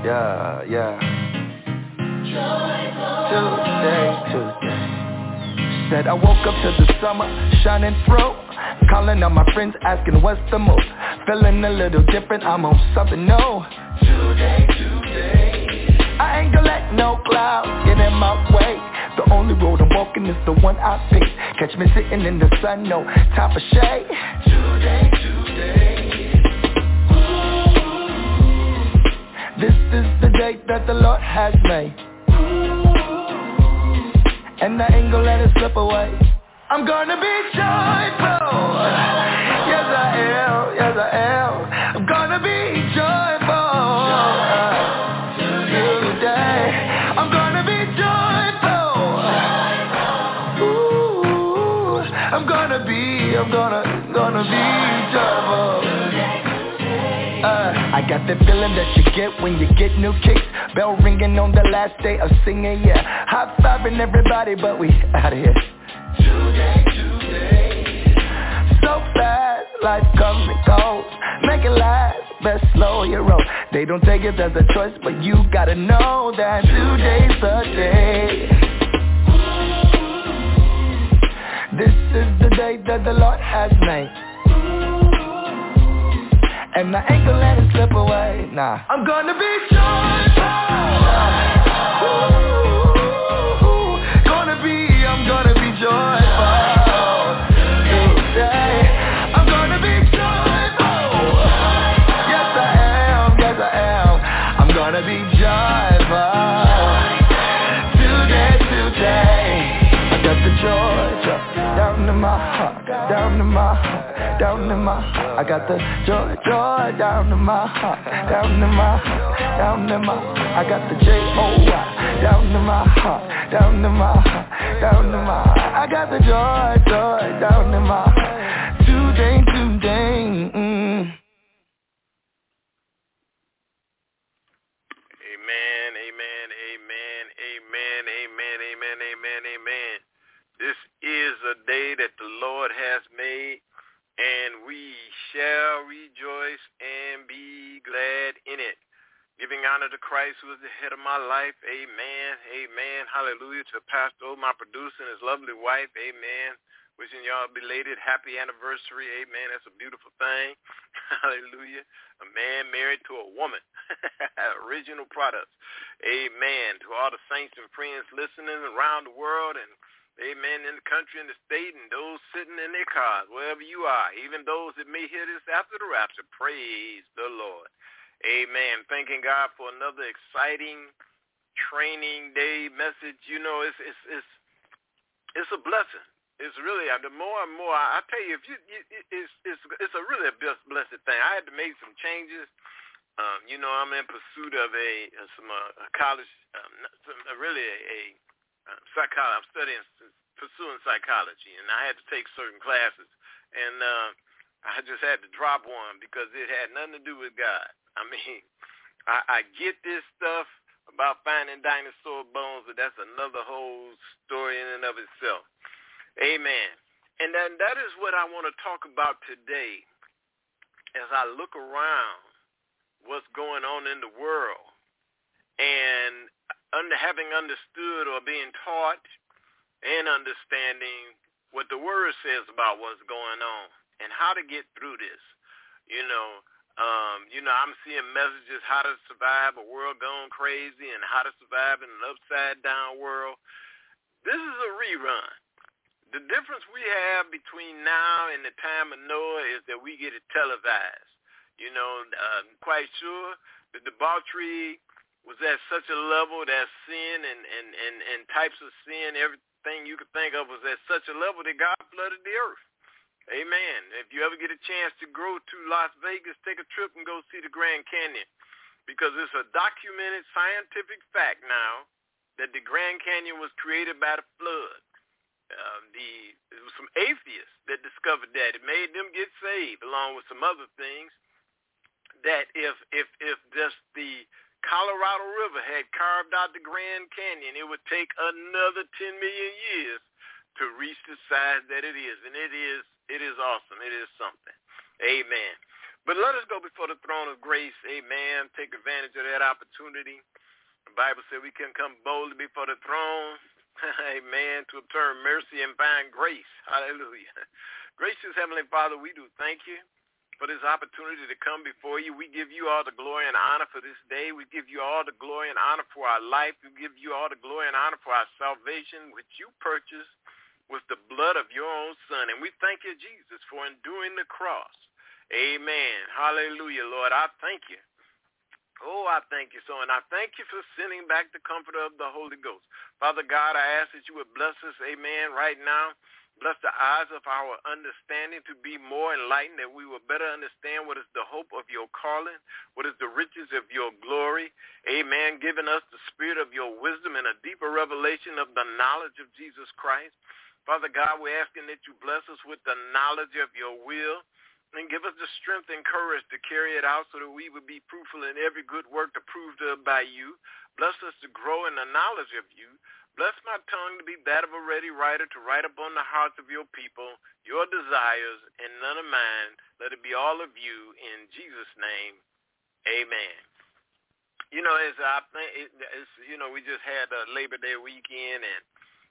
Yeah. Tuesday. Said I woke up to the summer shining through. Calling on my friends asking what's the move. Feeling a little different, I'm on something new. Today. I ain't gonna let no clouds get in my way. The only road I'm walking is the one I pick. Catch me sitting in the sun, no time for shade. Today. This is the day that the Lord has made, and I ain't gonna let it slip away. I'm gonna be joyful. Yes I am. I'm gonna be joyful today. I'm gonna be joyful. Ooh, I'm gonna be joyful. I got that feeling that you get when you get new kicks. Bell ringing on the last day of singing, yeah. High-fiving everybody, but we out of here. Today. So fast, life comes and goes. Make it last, best slow your roll. They don't take it as a choice, but you gotta know that today's the day. This is the day that the Lord has made, and I ain't gonna let it slip away, nah. I'm gonna be joyful. I'm gonna be joyful today. I'm gonna be joyful. Yes I am. I'm gonna be joyful today. I got the joy down in my heart. I got the joy down in my heart, I got the J-O-Y down in my heart, I got the joy down in my heart, today. Amen. This is a day that the Lord has made, and we shall rejoice and be glad in it. Giving honor to Christ, who is the head of my life. Amen. Hallelujah. To Pastor O, my producer, and his lovely wife. Amen. Wishing y'all a belated happy anniversary. Amen. That's a beautiful thing. Hallelujah. A man married to a woman. Original products. Amen. To all the saints and friends listening around the world, and amen, in the country and the state, and those sitting in their cars, wherever you are, even those that may hear this after the rapture, praise the Lord. Amen. Thanking God for another exciting training day message. You know, it's a blessing. It's really, the more and more, I tell you, it's a really blessed thing. I had to make some changes. You know, I'm in pursuit of a college, psychology. I'm pursuing psychology, and I had to take certain classes, and I just had to drop one because it had nothing to do with God. I mean, I get this stuff about finding dinosaur bones, but that's another whole story in and of itself. Amen. And then that is what I want to talk about today as I look around what's going on in the world, and having understood or being taught and understanding what the Word says about what's going on and how to get through this. I'm seeing messages how to survive a world gone crazy and how to survive in an upside-down world. This is a rerun. The difference we have between now and the time of Noah is that we get it televised. Quite sure the debauchery was at such a level that sin and types of sin, everything you could think of was at such a level that God flooded the earth. Amen. If you ever get a chance to go to Las Vegas, take a trip and go see the Grand Canyon, because it's a documented scientific fact now that the Grand Canyon was created by the flood. It was some atheists that discovered that. It made them get saved, along with some other things, that if just the Colorado River had carved out the Grand Canyon, it would take another 10 million years to reach the size that it is. And it is awesome. It is something. Amen. But let us go before the throne of grace, amen. Take advantage of that opportunity. The Bible said we can come boldly before the throne, amen, to obtain mercy and find grace. Hallelujah. Gracious Heavenly Father, we do thank you for this opportunity to come before you. We give you all the glory and honor for this day. We give you all the glory and honor for our life. We give you all the glory and honor for our salvation, which you purchased with the blood of your own Son. And we thank you, Jesus, for enduring the cross. Amen. Hallelujah, Lord. I thank you. Oh, I thank you so. And I thank you for sending back the comforter of the Holy Ghost. Father God, I ask that you would bless us, amen, right now. Bless the eyes of our understanding to be more enlightened, that we will better understand what is the hope of your calling, what is the riches of your glory. Amen. Giving us the spirit of your wisdom and a deeper revelation of the knowledge of Jesus Christ. Father God, we're asking that you bless us with the knowledge of your will and give us the strength and courage to carry it out so that we would be fruitful in every good work approved of by you. Bless us to grow in the knowledge of you. Bless my tongue to be that of a ready writer, to write upon the hearts of your people, your desires, and none of mine. Let it be all of you in Jesus' name. Amen. You know, as I think, we just had a Labor Day weekend, and,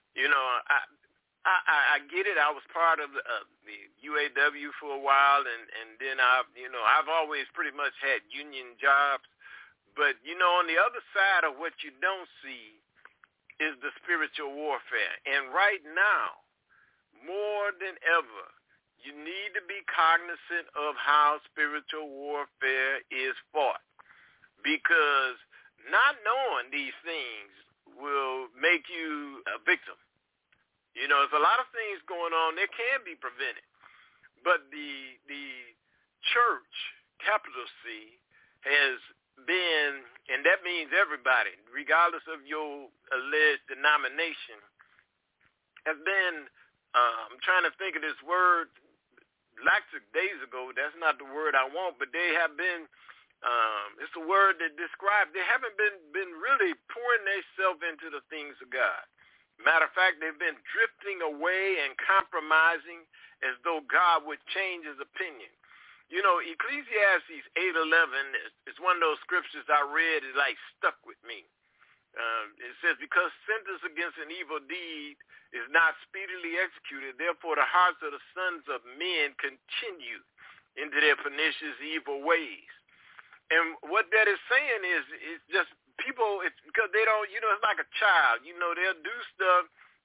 I get it. I was part of the UAW for a while, and then I've always pretty much had union jobs. But, on the other side of what you don't see is the spiritual warfare. And right now, more than ever, you need to be cognizant of how spiritual warfare is fought. Because not knowing these things will make you a victim. There's a lot of things going on that can be prevented. But the church, capital C, has been, and that means everybody, regardless of your alleged denomination, has been, I'm trying to think of this word, like days ago, that's not the word I want, but they have been, it's a word that describes, they haven't been really pouring themselves into the things of God. Matter of fact, they've been drifting away and compromising as though God would change his opinion. Ecclesiastes 8:11 is one of those scriptures I read, it like stuck with me. It says, because sentence against an evil deed is not speedily executed, therefore the hearts of the sons of men continue into their pernicious evil ways. And what that is saying is just people, it's because they don't, it's like a child. They'll do stuff,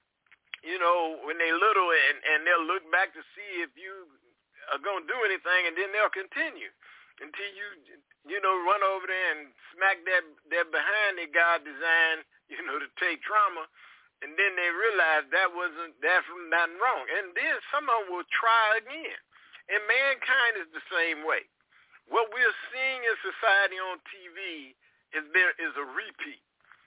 when they're little, and they'll look back to see if you are going to do anything, and then they'll continue until you run over there and smack that behind that God designed, to take trauma, and then they realize that's nothing wrong. And then some of them will try again. And mankind is the same way. What we're seeing in society on TV is a repeat.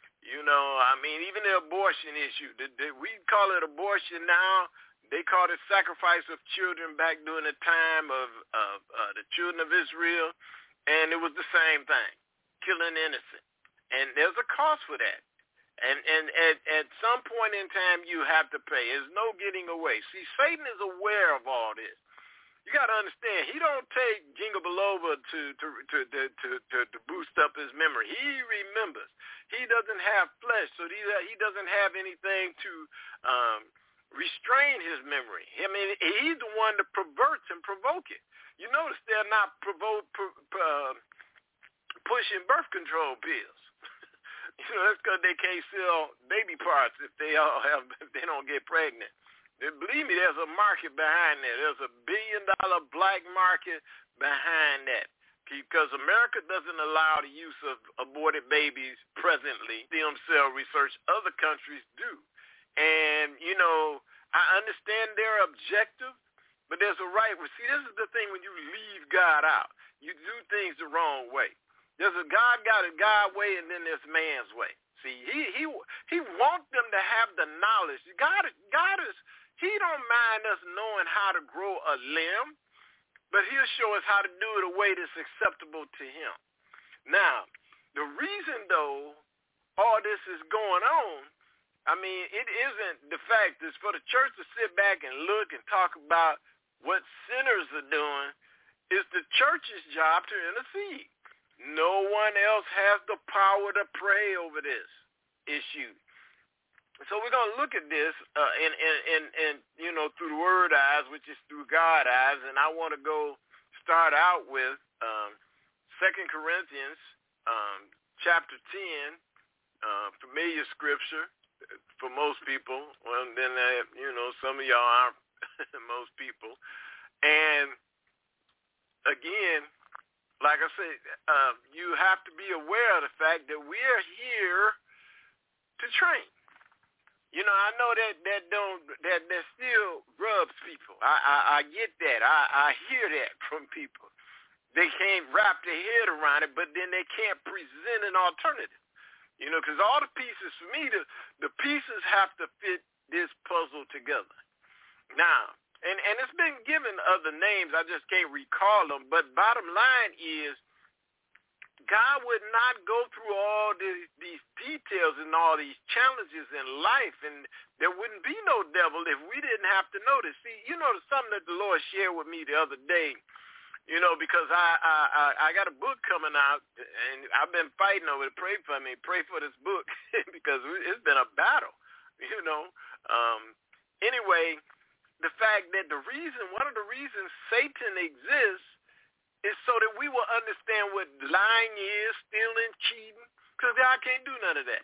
Even the abortion issue, we call it abortion now. They called it sacrifice of children back during the time of the children of Israel, and it was the same thing, killing innocent. And there's a cost for that. And at some point in time, you have to pay. There's no getting away. See, Satan is aware of all this. You got to understand, he don't take jingle biloba to boost up his memory. He remembers. He doesn't have flesh, so he doesn't have anything to restrain his memory. He's the one that perverts and provoke it. You notice they're not pushing birth control pills. That's because they can't sell baby parts if they don't get pregnant. Believe me, there's a market behind that. There's $1 billion black market behind that. Because America doesn't allow the use of aborted babies presently. Them cell research, other countries do. And, I understand their objective, but there's a right. See, this is the thing when you leave God out. You do things the wrong way. There's a God got a God way, and then there's man's way. See, he wants them to have the knowledge. God is, he don't mind us knowing how to grow a limb, but he'll show us how to do it a way that's acceptable to him. Now, the reason, though, all this is going on, it isn't the fact is for the church to sit back and look and talk about what sinners are doing It's the church's job to intercede. No one else has the power to pray over this issue. So we're going to look at this in through the word eyes, which is through God eyes. And I want to start out with 2 Corinthians chapter 10, familiar scripture for most people. Well, then, some of y'all aren't most people. And again, like I said, you have to be aware of the fact that we're here to train. I know that still rubs people. I get that. I hear that from people. They can't wrap their head around it, but then they can't present an alternative. Because all the pieces, for me, the pieces have to fit this puzzle together. Now, and it's been given other names. I just can't recall them. But bottom line is, God would not go through all these details and all these challenges in life, and there wouldn't be no devil if we didn't have to know this. See, something that the Lord shared with me the other day, because I got a book coming out, and I've been fighting over it. Pray for me. Pray for this book because it's been a battle, Anyway, the fact that one of the reasons Satan exists is so that we will understand what lying is, stealing, cheating, because God can't do none of that.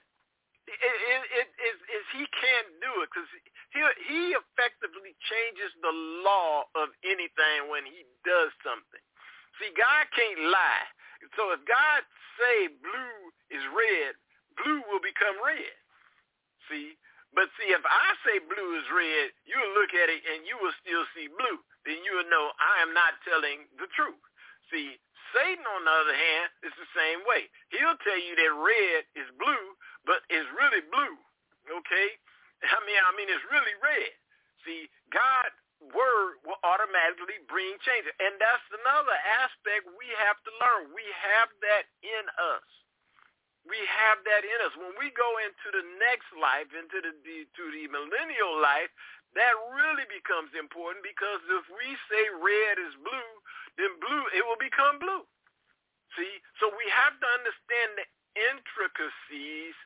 He can't do it because he effectively changes the law of anything when he does something. See, God can't lie. So if God say blue is red, blue will become red. See? But see, if I say blue is red, you'll look at it and you will still see blue. Then you will know I am not telling the truth. See, Satan, on the other hand, is the same way. He'll tell you that red is blue, but it's really blue, okay? I mean, it's really red. See, God's word will automatically bring change. And that's another aspect we have to learn. We have that in us. We have that in us. When we go into the next life, into the millennial life, that really becomes important because if we say red is blue, then blue, it will become blue. See? So we have to understand the intricacies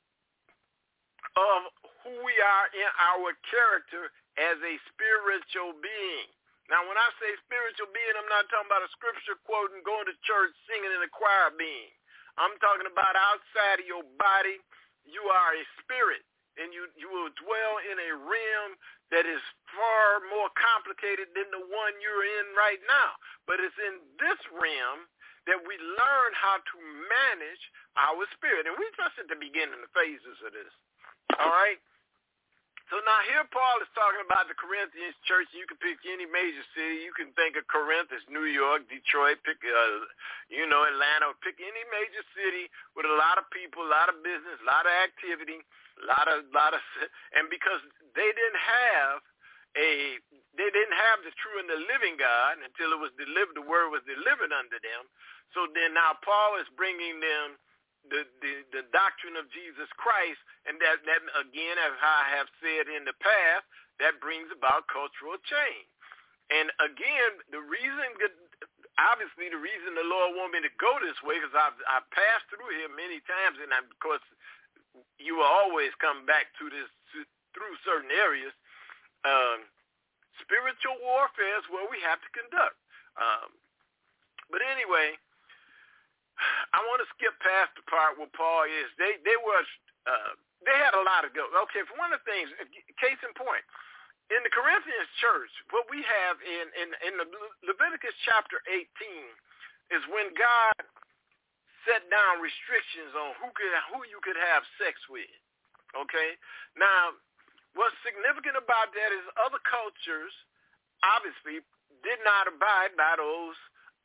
of who we are in our character as a spiritual being. Now, when I say spiritual being, I'm not talking about a scripture quote and going to church singing in the choir being. I'm talking about outside of your body, you are a spirit, and you will dwell in a realm that is far more complicated than the one you're in right now. But it's in this realm that we learn how to manage our spirit. And we're just at the beginning of the phases of this. All right? So now here Paul is talking about the Corinthians church. You can pick any major city. You can think of Corinth as New York, Detroit, pick Atlanta. Pick any major city with a lot of people, a lot of business, a lot of activity, a lot of, and because they didn't have the true and the living God until it was delivered. The word was delivered unto them. So then now Paul is bringing them the doctrine of Jesus Christ, and that again, as I have said in the past, that brings about cultural change. And again, the reason the Lord wanted me to go this way, because I've passed through here many times, and of course, you will always come back to this through certain areas. Spiritual warfare is what we have to conduct. But anyway, I want to skip past the part where Paul is. They had a lot of go. Okay, for one of the things, case in point, in the Corinthians church, what we have in the Leviticus chapter 18 is when God set down restrictions on who you could have sex with. Okay, now what's significant about that is other cultures obviously did not abide by those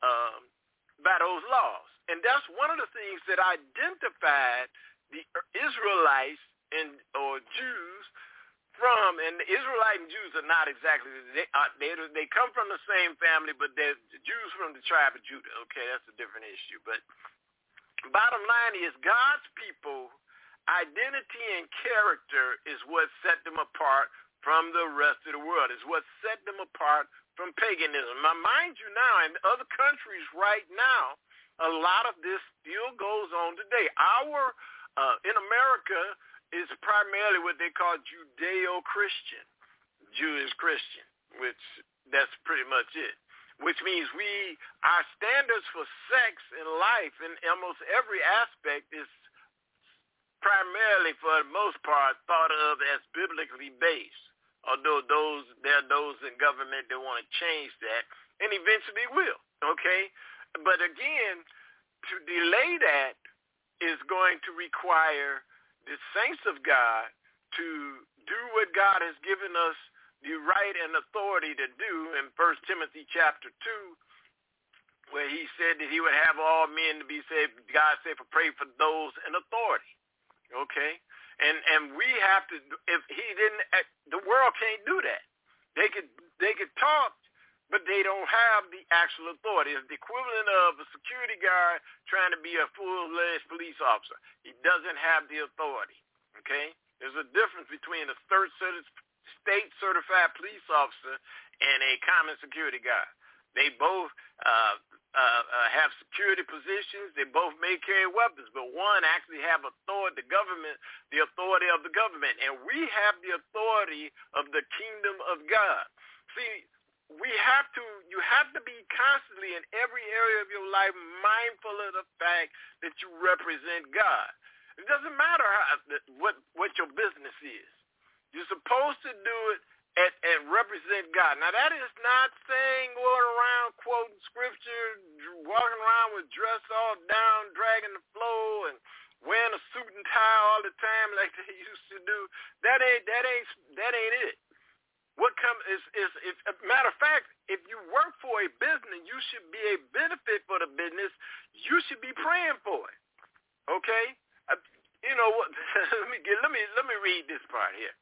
laws. And that's one of the things that identified the Israelites or Jews from, and the Israelite and Jews are not exactly, they come from the same family, but they're the Jews from the tribe of Judah. Okay, that's a different issue. But bottom line is God's people, identity and character is what set them apart from the rest of the world. Is what set them apart from paganism. Now, mind you now, in other countries right now, a lot of this still goes on today. In America, is primarily what they call Judeo-Christian, Jewish Christian, which that's pretty much it. Which means our standards for sex and life in almost every aspect is primarily, for the most part, thought of as biblically based. Although there are those in government that want to change that, and eventually will, okay? But again, to delay that is going to require the saints of God to do what God has given us the right and authority to do in 1 Timothy chapter 2, where he said that he would have all men to be saved. God said, pray for those in authority, okay? And we have to, if he didn't, the world can't do that. They could talk, but they don't have the actual authority. It's the equivalent of a security guard trying to be a full-fledged police officer. He doesn't have the authority, okay? There's a difference between a state-certified police officer and a common security guard. They both have security positions. They both may carry weapons, but one actually have authority, the authority of the government, and we have the authority of the kingdom of God. See, you have to be constantly in every area of your life mindful of the fact that you represent God. It doesn't matter what your business is. You're supposed to do it and represent God. Now, that is not saying going around quoting scripture, walking around with dress all down, dragging the flow, and wearing a suit and tie all the time like they used to do. That ain't it. What comes is matter of fact, if you work for a business, you should be a benefit for the business. You should be praying for it. Okay? You know what? let me read this part here.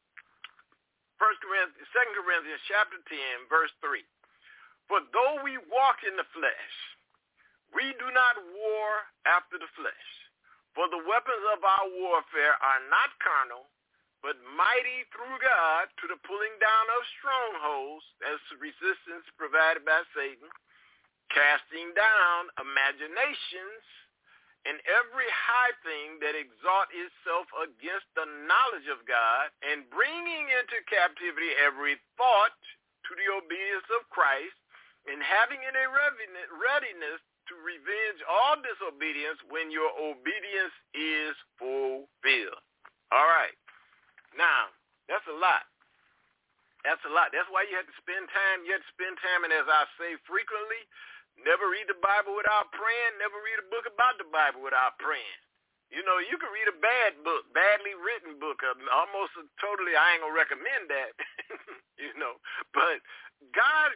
2 Corinthians chapter 10, verse 3. For though we walk in the flesh, we do not war after the flesh. For the weapons of our warfare are not carnal, but mighty through God to the pulling down of strongholds, as resistance provided by Satan, casting down imaginations and every high thing that exalts itself against the knowledge of God, and bringing into captivity every thought to the obedience of Christ, and having in a readiness to revenge all disobedience when your obedience is fulfilled. All right. Now, that's a lot. That's a lot. That's why you have to spend time. You have to spend time, and as I say frequently, never read the Bible without praying. Never read a book about the Bible without praying. You know, you can read a bad book, badly written book, almost totally, I ain't going to recommend that, you know. But God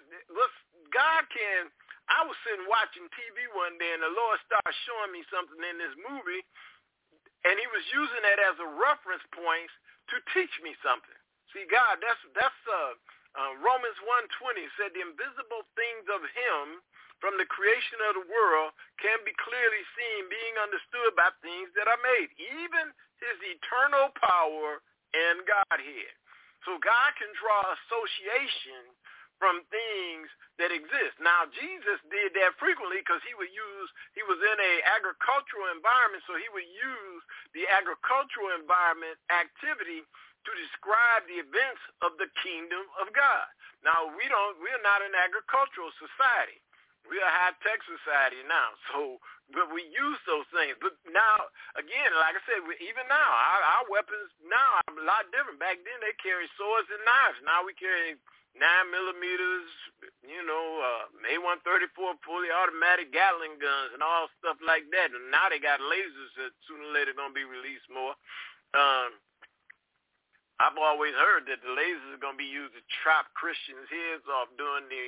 can, I was sitting watching TV one day, and the Lord started showing me something in this movie, and he was using that as a reference point to teach me something. See, God, that's Romans 1:20 said the invisible things of him from the creation of the world can be clearly seen, being understood by things that are made, even his eternal power and Godhead. So God can draw association from things that exist. Now, Jesus did that frequently because he was in an agricultural environment, so he would use the agricultural environment activity to describe the events of the kingdom of God. Now, we're not an agricultural society. We're a high-tech society now, but we use those things. But now, again, like I said, even now, our weapons now are a lot different. Back then, they carry swords and knives. Now we carry 9mm, A134 fully automatic Gatling guns and all stuff like that. And now they got lasers that sooner or later going to be released more. I've always heard that the lasers are going to be used to chop Christians' heads off during the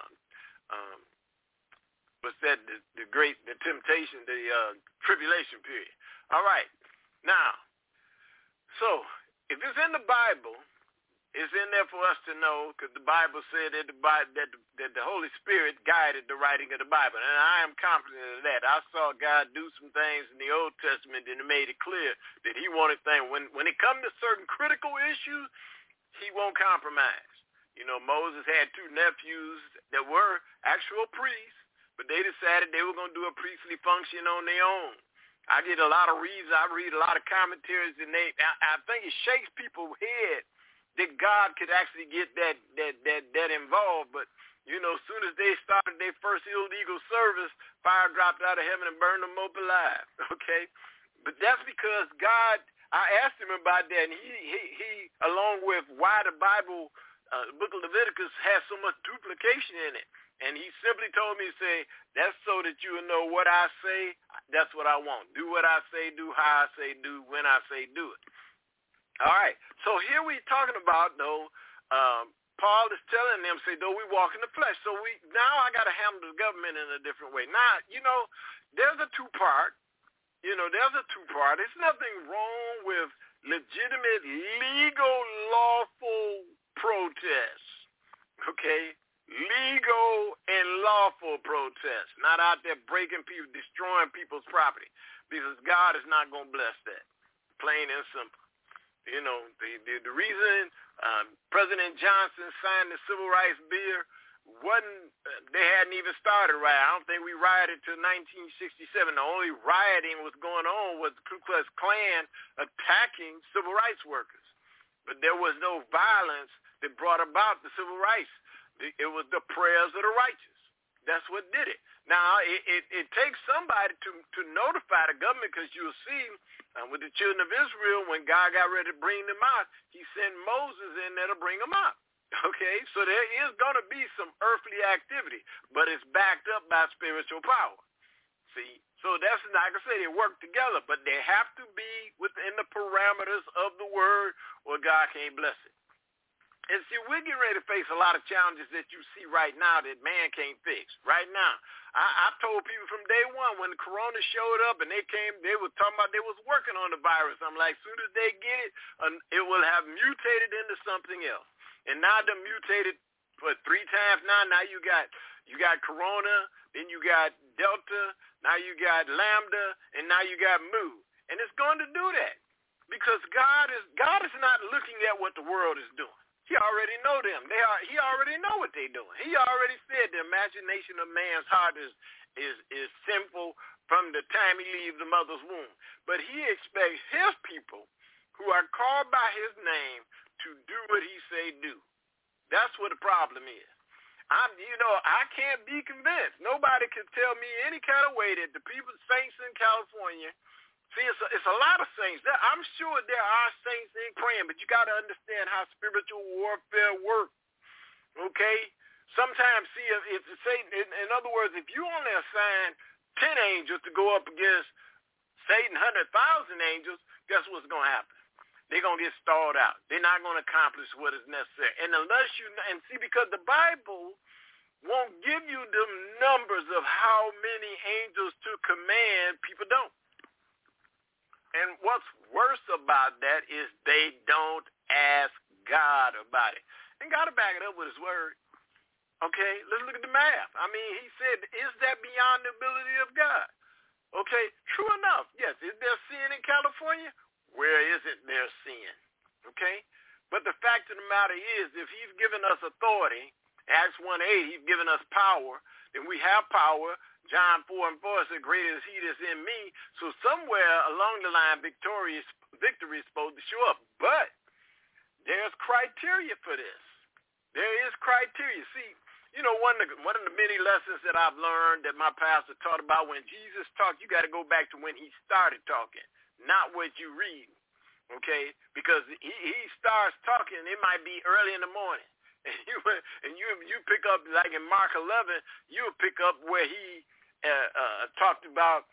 the temptation, the tribulation period. All right. Now, so if it's in the Bible, it's in there for us to know, because the Bible said that the Holy Spirit guided the writing of the Bible, and I am confident of that. I saw God do some things in the Old Testament, and it made it clear that he wanted things. When it comes to certain critical issues, he won't compromise. Moses had two nephews that were actual priests, but they decided they were going to do a priestly function on their own. I get a lot of reads. I read a lot of commentaries, and I think it shakes people's head that God could actually get that involved. But as soon as they started their first illegal service, fire dropped out of heaven and burned them up alive. Okay, but that's because God. I asked him about that, and he along with why the Bible, book of Leviticus, has so much duplication in it. And he simply told me, say, that's so that you will know what I say, that's what I want. Do what I say, do how I say, do when I say, do it. All right. So here we're talking about, though, Paul is telling them, say, though we walk in the flesh. So now I got to handle the government in a different way. Now, there's a two-part. There's nothing wrong with legitimate, legal, lawful protests. Okay? Legal and lawful protests, not out there breaking people, destroying people's property, because God is not going to bless that, plain and simple. The reason President Johnson signed the Civil Rights Bill they hadn't even started right. I don't think we rioted till 1967. The only rioting was going on was the Ku Klux Klan attacking civil rights workers, but there was no violence that brought about the civil rights. It was the prayers of the righteous. That's what did it. Now, it takes somebody to notify the government, because you'll see with the children of Israel, when God got ready to bring them out, he sent Moses in there to bring them out. Okay? So there is going to be some earthly activity, but it's backed up by spiritual power. See? So that's, like I say, they work together, but they have to be within the parameters of the word, or God can't bless it. And see, we're getting ready to face a lot of challenges that you see right now that man can't fix. Right now, I've told people from day one, when the corona showed up and they were talking about they was working on the virus. I'm like, as soon as they get it, it will have mutated into something else. And now they're mutated for 3 times now. Now you got corona, then you got delta, now you got lambda, and now you got mu. And it's going to do that because God is not looking at what the world is doing. He already know them. He already know what they're doing. He already said the imagination of man's heart is sinful from the time he leaves the mother's womb. But he expects his people who are called by his name to do what he say do. That's what the problem is. I can't be convinced. Nobody can tell me any kind of way that the people, saints in California. See, it's a lot of saints. I'm sure there are saints in praying, but you got to understand how spiritual warfare works. Okay? Sometimes, see, if Satan, in other words, if you only assign 10 angels to go up against Satan, 100,000 angels, guess what's going to happen? They're going to get stalled out. They're not going to accomplish what is necessary. And unless because the Bible won't give you the numbers of how many angels to command, people don't. And what's worse about that is they don't ask God about it. And God will back it up with his word. Okay, let's look at the math. I mean, he said, is that beyond the ability of God? Okay, true enough. Yes, is there sin in California? Where isn't there sin? Okay? But the fact of the matter is, if he's given us authority, Acts 1:8, he's given us power, then we have power. John 4:4 said, greater is he that's in me. So somewhere along the line, victory is supposed to show up. But there's criteria for this. There is criteria. See, one of the many lessons that I've learned that my pastor taught about, when Jesus talked, you got to go back to when he started talking, not what you read. Okay? Because he starts talking, it might be early in the morning. And you pick up, like in Mark 11, you'll pick up where he talked about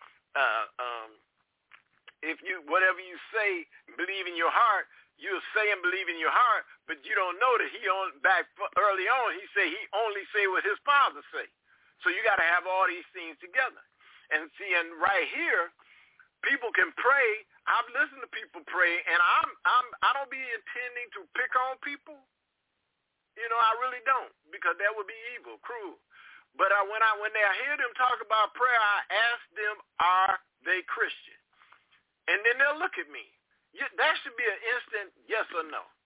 if you whatever you say, believe in your heart, you'll say and believe in your heart, but you don't know that early on he said he only say what his Father say. So you got to have all these things together. And see, and right here, people can pray. I've listened to people pray, and I don't be intending to pick on people. I really don't, because that would be evil, cruel. But when I hear them talk about prayer, I ask them, are they Christian? And then they'll look at me. That should be an instant yes or no.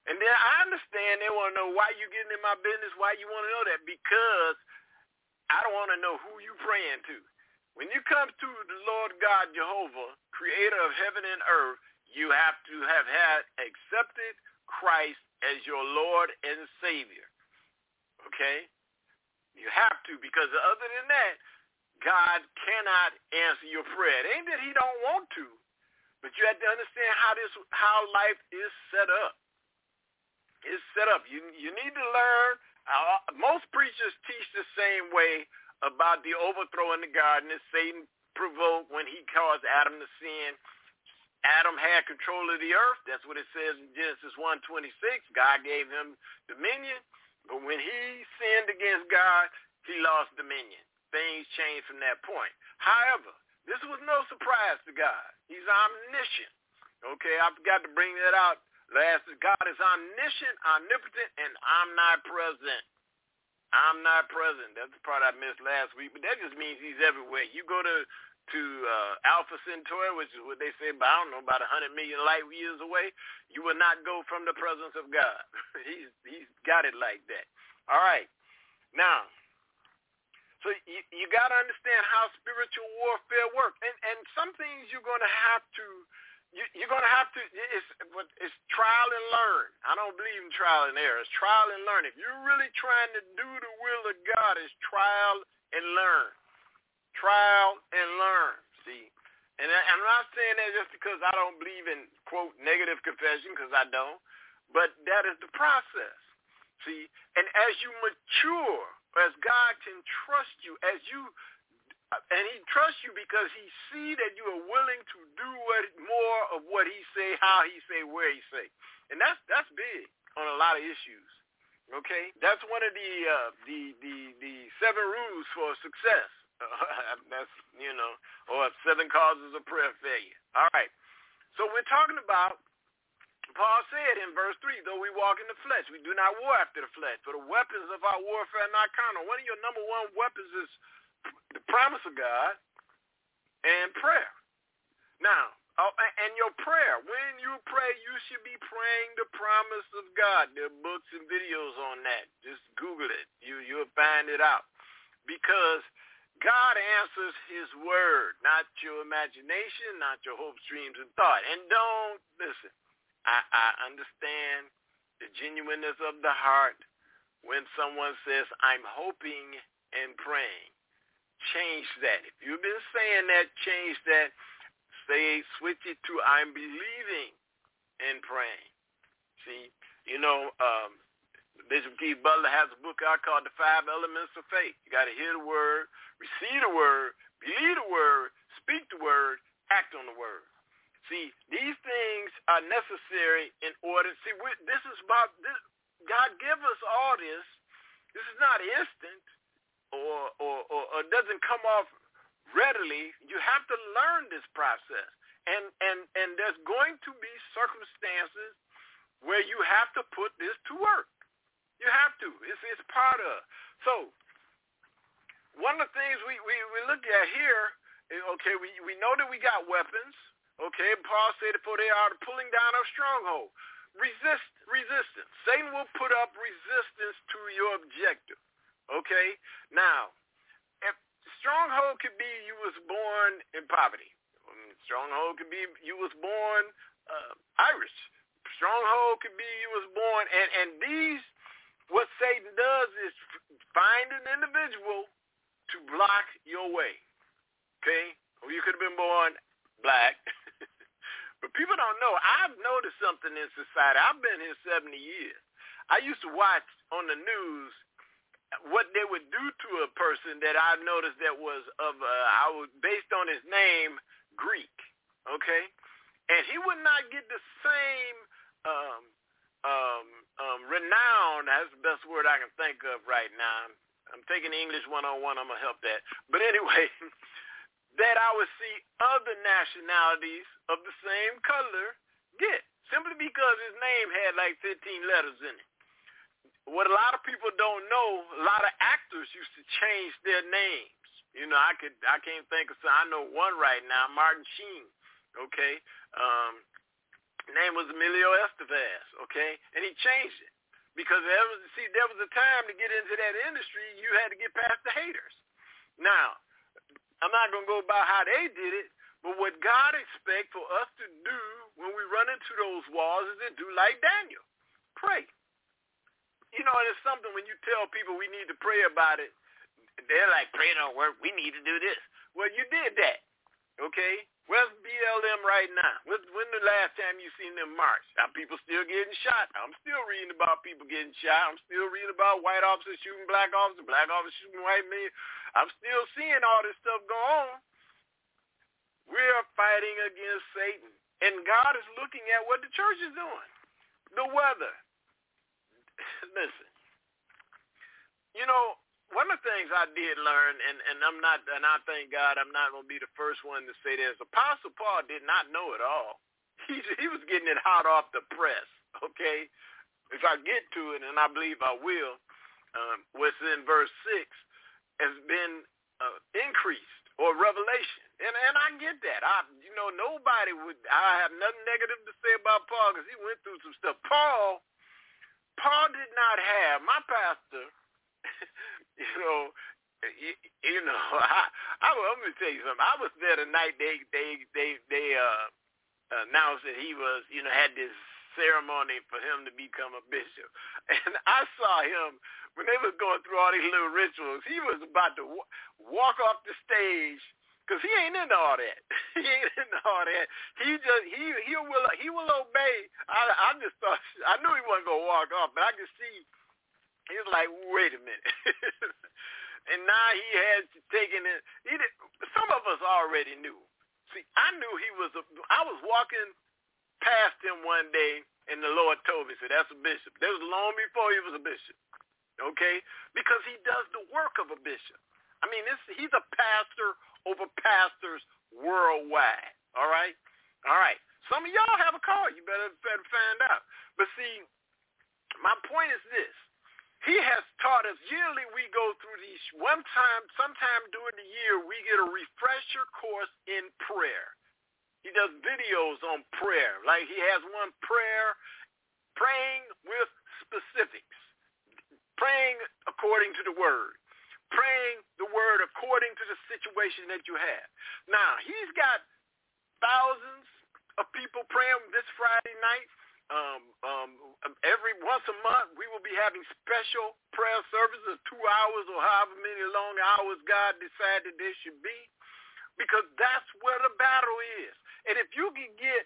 And then I understand they want to know why you getting in my business, why you want to know that, because I don't want to know who you praying to. When you come to the Lord God Jehovah, creator of heaven and earth, you have to have had accepted Christ as your Lord and Savior. Okay? You have to, because other than that, God cannot answer your prayer. It ain't that he don't want to, but you have to understand how life is set up. It's set up. You need to learn. Most preachers teach the same way about the overthrow in the garden that Satan provoked when he caused Adam to sin. Adam had control of the earth. That's what it says in Genesis 1:26. God gave him dominion. But when he sinned against God, he lost dominion. Things changed from that point. However, this was no surprise to God. He's omniscient. Okay, I forgot to bring that out. God is omniscient, omnipotent, and omnipresent. Omnipresent. That's the part I missed last week, but that just means he's everywhere. You go to Alpha Centauri, which is what they say, about, I don't know, about 100 million light years away, you will not go from the presence of God. He's got it like that. All right. Now, so you got to understand how spiritual warfare works. And some things you're going to have to, it's trial and learn. I don't believe in trial and error. It's trial and learn. If you're really trying to do the will of God, it's trial and learn. Trial and learn, see. And I'm not saying that just because I don't believe in, quote, negative confession, because I don't, but that is the process, see. And as you mature, as God can trust you, and he trusts you because he see that you are willing to do more of what he say, how he say, where he say. And that's big on a lot of issues, okay? That's one of the 7 rules for success. That's, or 7 causes of prayer failure. All right. So we're talking about, Paul said in verse 3, though we walk in the flesh, we do not war after the flesh, for the weapons of our warfare are not carnal. One of your number one weapons is the promise of God and prayer. Now, and your prayer, when you pray, you should be praying the promise of God. There are books and videos on that. Just Google it. You'll find it out. Because God answers his word, not your imagination, not your hopes, dreams, and thought. And don't, listen, I understand the genuineness of the heart when someone says, I'm hoping and praying. Change that. If you've been saying that, change that. Switch it to I'm believing and praying. See, Bishop Keith Butler has a book out called The 5 Elements of Faith. You got to hear the word, receive the word, believe the word, speak the word, act on the word. See, these things are necessary in order. See, this is about this. God give us all this. This is not instant or doesn't come off readily. You have to learn this process, and there's going to be circumstances where you have to put this to work. You have to. It's part of. So one of the things we look at here is, okay, we know that we got weapons. Okay, Paul said, for they are the pulling down of stronghold. Resistance. Satan will put up resistance to your objective. Okay? Now, if stronghold could be you was born in poverty. Stronghold could be you was born Irish. Stronghold could be you was born, and these, what Satan does is find an individual to block your way. Okay? Or you could have been born black. But people don't know. I've noticed something in society. I've been here 70 years. I used to watch on the news what they would do to a person that I noticed that was based on his name, Greek. Okay? And he would not get the same renown. That's the best word I can think of right now. I'm taking English 101. I'm going to help that. But anyway, that I would see other nationalities of the same color get, simply because his name had like 15 letters in it. What a lot of people don't know, a lot of actors used to change their names. I can't think of some. I know one right now, Martin Sheen. Okay, His name was Emilio Estevez, okay? And he changed it. Because there was a time to get into that industry, you had to get past the haters. Now, I'm not going to go about how they did it, but what God expects for us to do when we run into those walls is to do like Daniel, pray. You know, and it's something when you tell people we need to pray about it, they're like, pray don't work, we need to do this. Well, you did that, okay? Where's BLM right now? When the last time you seen them march? Are people still getting shot? I'm still reading about people getting shot. I'm still reading about white officers shooting black officers shooting white men. I'm still seeing all this stuff go on. We're fighting against Satan. And God is looking at what the church is doing. The weather. Listen, you know, one of the things I did learn, and I thank God I'm not going to be the first one to say this, Apostle Paul did not know it all. He was getting it hot off the press, okay? If I get to it, and I believe I will, what's in verse 6 has been increased or revelation. And I get that. I have nothing negative to say about Paul because he went through some stuff. Paul did not have, my pastor, I'm going to tell you something. I was there the night they announced that he was, had this ceremony for him to become a bishop. And I saw him, when they was going through all these little rituals, he was about to walk off the stage because he ain't into all that. He ain't into all that. He will obey. I just thought, I knew he wasn't going to walk off, but I could see, he was like, wait a minute. And now he had taken it. Some of us already knew. See, I knew I was walking past him one day, and the Lord told me, said, that's a bishop. That was long before he was a bishop, okay? Because he does the work of a bishop. I mean, he's a pastor over pastors worldwide, all right? All right. Some of y'all have a call. You better find out. But see, my point is this. He has taught us, yearly we go through these, sometime during the year, we get a refresher course in prayer. He does videos on prayer. Like he has one praying with specifics, praying according to the word, praying the word according to the situation that you have. Now, he's got thousands of people praying this Friday night. Every once a month, we will be having special prayer services, 2 hours or however many long hours God decided they should be, because that's where the battle is. And if you can get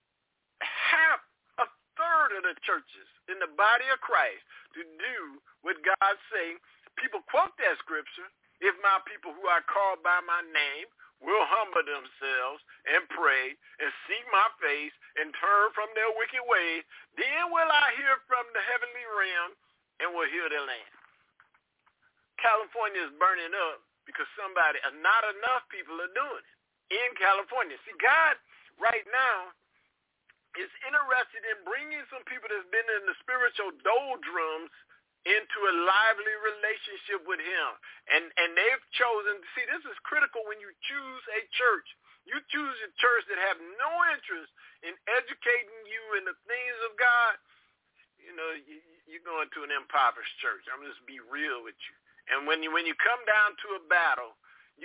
a third of the churches in the body of Christ to do what God say, people quote that scripture, if my people who are called by my name will humble themselves and pray and seek my face and turn from their wicked ways, then will I hear from the heavenly realm and will heal their land. California is burning up because not enough people are doing it in California. See, God right now is interested in bringing some people that's been in the spiritual doldrums into a lively relationship with him. And they've chosen, see, this is critical when you choose a church. You choose a church that have no interest in educating you in the things of God. You're going to an impoverished church. I'm just be real with you. And when you come down to a battle, you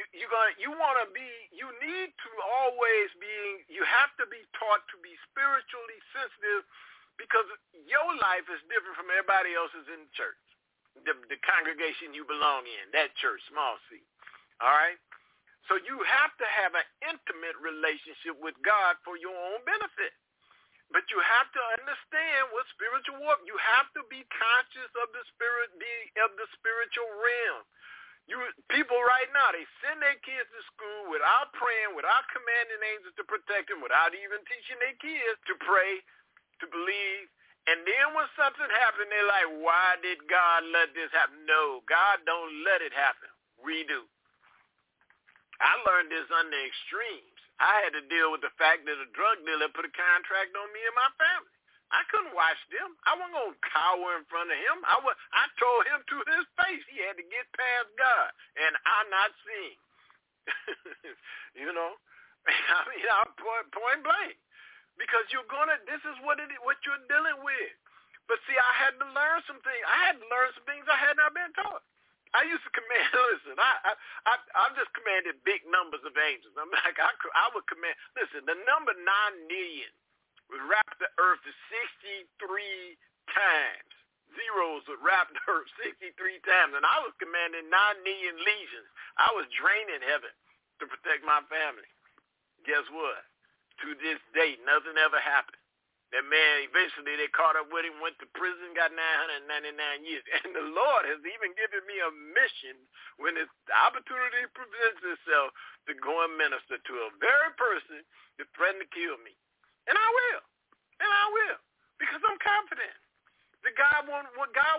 need to always you have to be taught to be spiritually sensitive, because your life is different from everybody else's in the church, the congregation you belong in, that church, small c. All right? So you have to have an intimate relationship with God for your own benefit. But you have to understand what spiritual war. You have to be conscious of the spiritual realm. People right now, they send their kids to school without praying, without commanding angels to protect them, without even teaching their kids to pray, to believe. And then when something happens, they're like, why did God let this happen? No, God don't let it happen. We do. I learned this under extremes. I had to deal with the fact that a drug dealer put a contract on me and my family. I couldn't watch them. I wasn't going to cower in front of him. I told him to his face he had to get past God, and I'm not seeing. I mean, I'm point blank. because this is what you're dealing with. But see, I had to learn some things. I had not been taught. I used to command. Listen, I've just commanded big numbers of angels. I'm like, I would command. Listen, the number 9 million would wrap the earth to 63 times. Zeros would wrap the earth 63 times, and I was commanding 9 million legions. I was draining heaven to protect my family. Guess what? To this day, nothing ever happened. That man, eventually they caught up with him, went to prison, got 999 years. And the Lord has even given me a mission when the opportunity presents itself to go and minister to a very person that threatened to kill me. And I will. Because I'm confident. He didn't know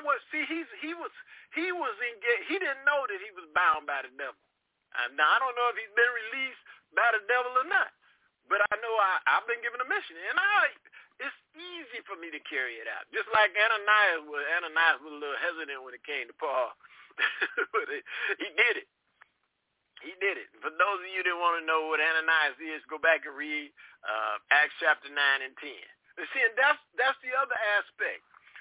that he was bound by the devil. Now, I don't know if he's been released by the devil or not. But I know I've been given a mission. And it's easy for me to carry it out. Just like Ananias was a little hesitant when it came to Paul. But he did it. For those of you that want to know what Ananias is, go back and read Acts chapter 9 and 10. And see, and that's the other aspect.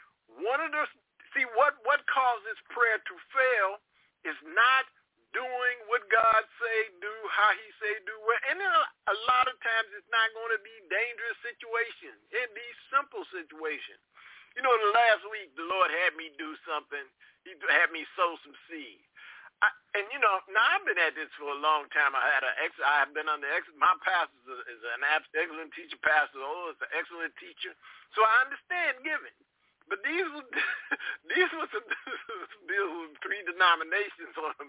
What causes prayer to fail is not doing what God say do, how he say do. And then a lot of times it's not going to be dangerous situations. It be simple situations. The last week the Lord had me do something. He had me sow some seed. Now I've been at this for a long time. I've been under my pastor is an excellent teacher. Pastor is an excellent teacher. So I understand giving. But these were some deals with 3 denominations on them.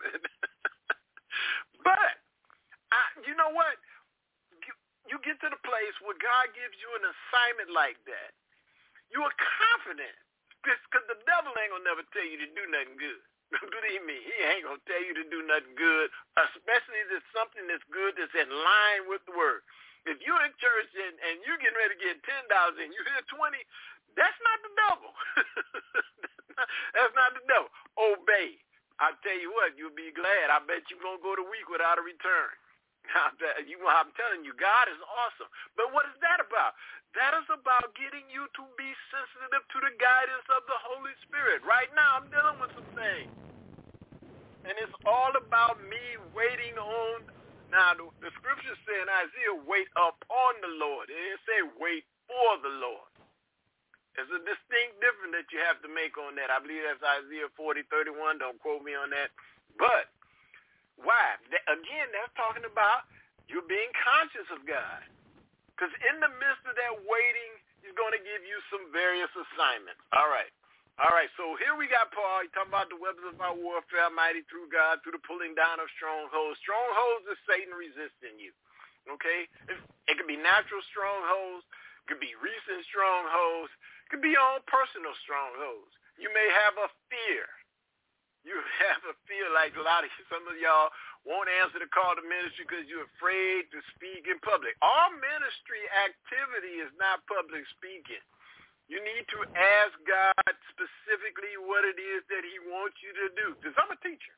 But you know what? You get to the place where God gives you an assignment like that. You are confident because the devil ain't gonna never tell you to do nothing good. Believe me, he ain't gonna tell you to do nothing good, especially if it's something that's good that's in line with the word. If you're in church and you're getting ready to get $10 and you hear 20, that's not the devil. That's not the devil. Obey. I tell you what, you'll be glad. I bet you're going to go the week without a return. I'm telling you, God is awesome. But what is that about? That is about getting you to be sensitive to the guidance of the Holy Spirit. Right now, I'm dealing with some things. And it's all about me waiting on. Now, the scriptures say in Isaiah, wait upon the Lord. It didn't say wait for the Lord. There's a distinct difference that you have to make on that. I believe that's Isaiah 40:31. Don't quote me on that. But why? Again, that's talking about you being conscious of God. Because in the midst of that waiting, he's going to give you some various assignments. All right, so here we got Paul. He's talking about the weapons of our warfare, mighty through God, through the pulling down of strongholds. Strongholds is Satan resisting you, okay? It could be natural strongholds. It could be recent strongholds. It could be your own personal strongholds. You may have a fear. You have a fear like some of y'all won't answer the call to ministry because you're afraid to speak in public. All ministry activity is not public speaking. You need to ask God specifically what it is that he wants you to do. Because I'm a teacher.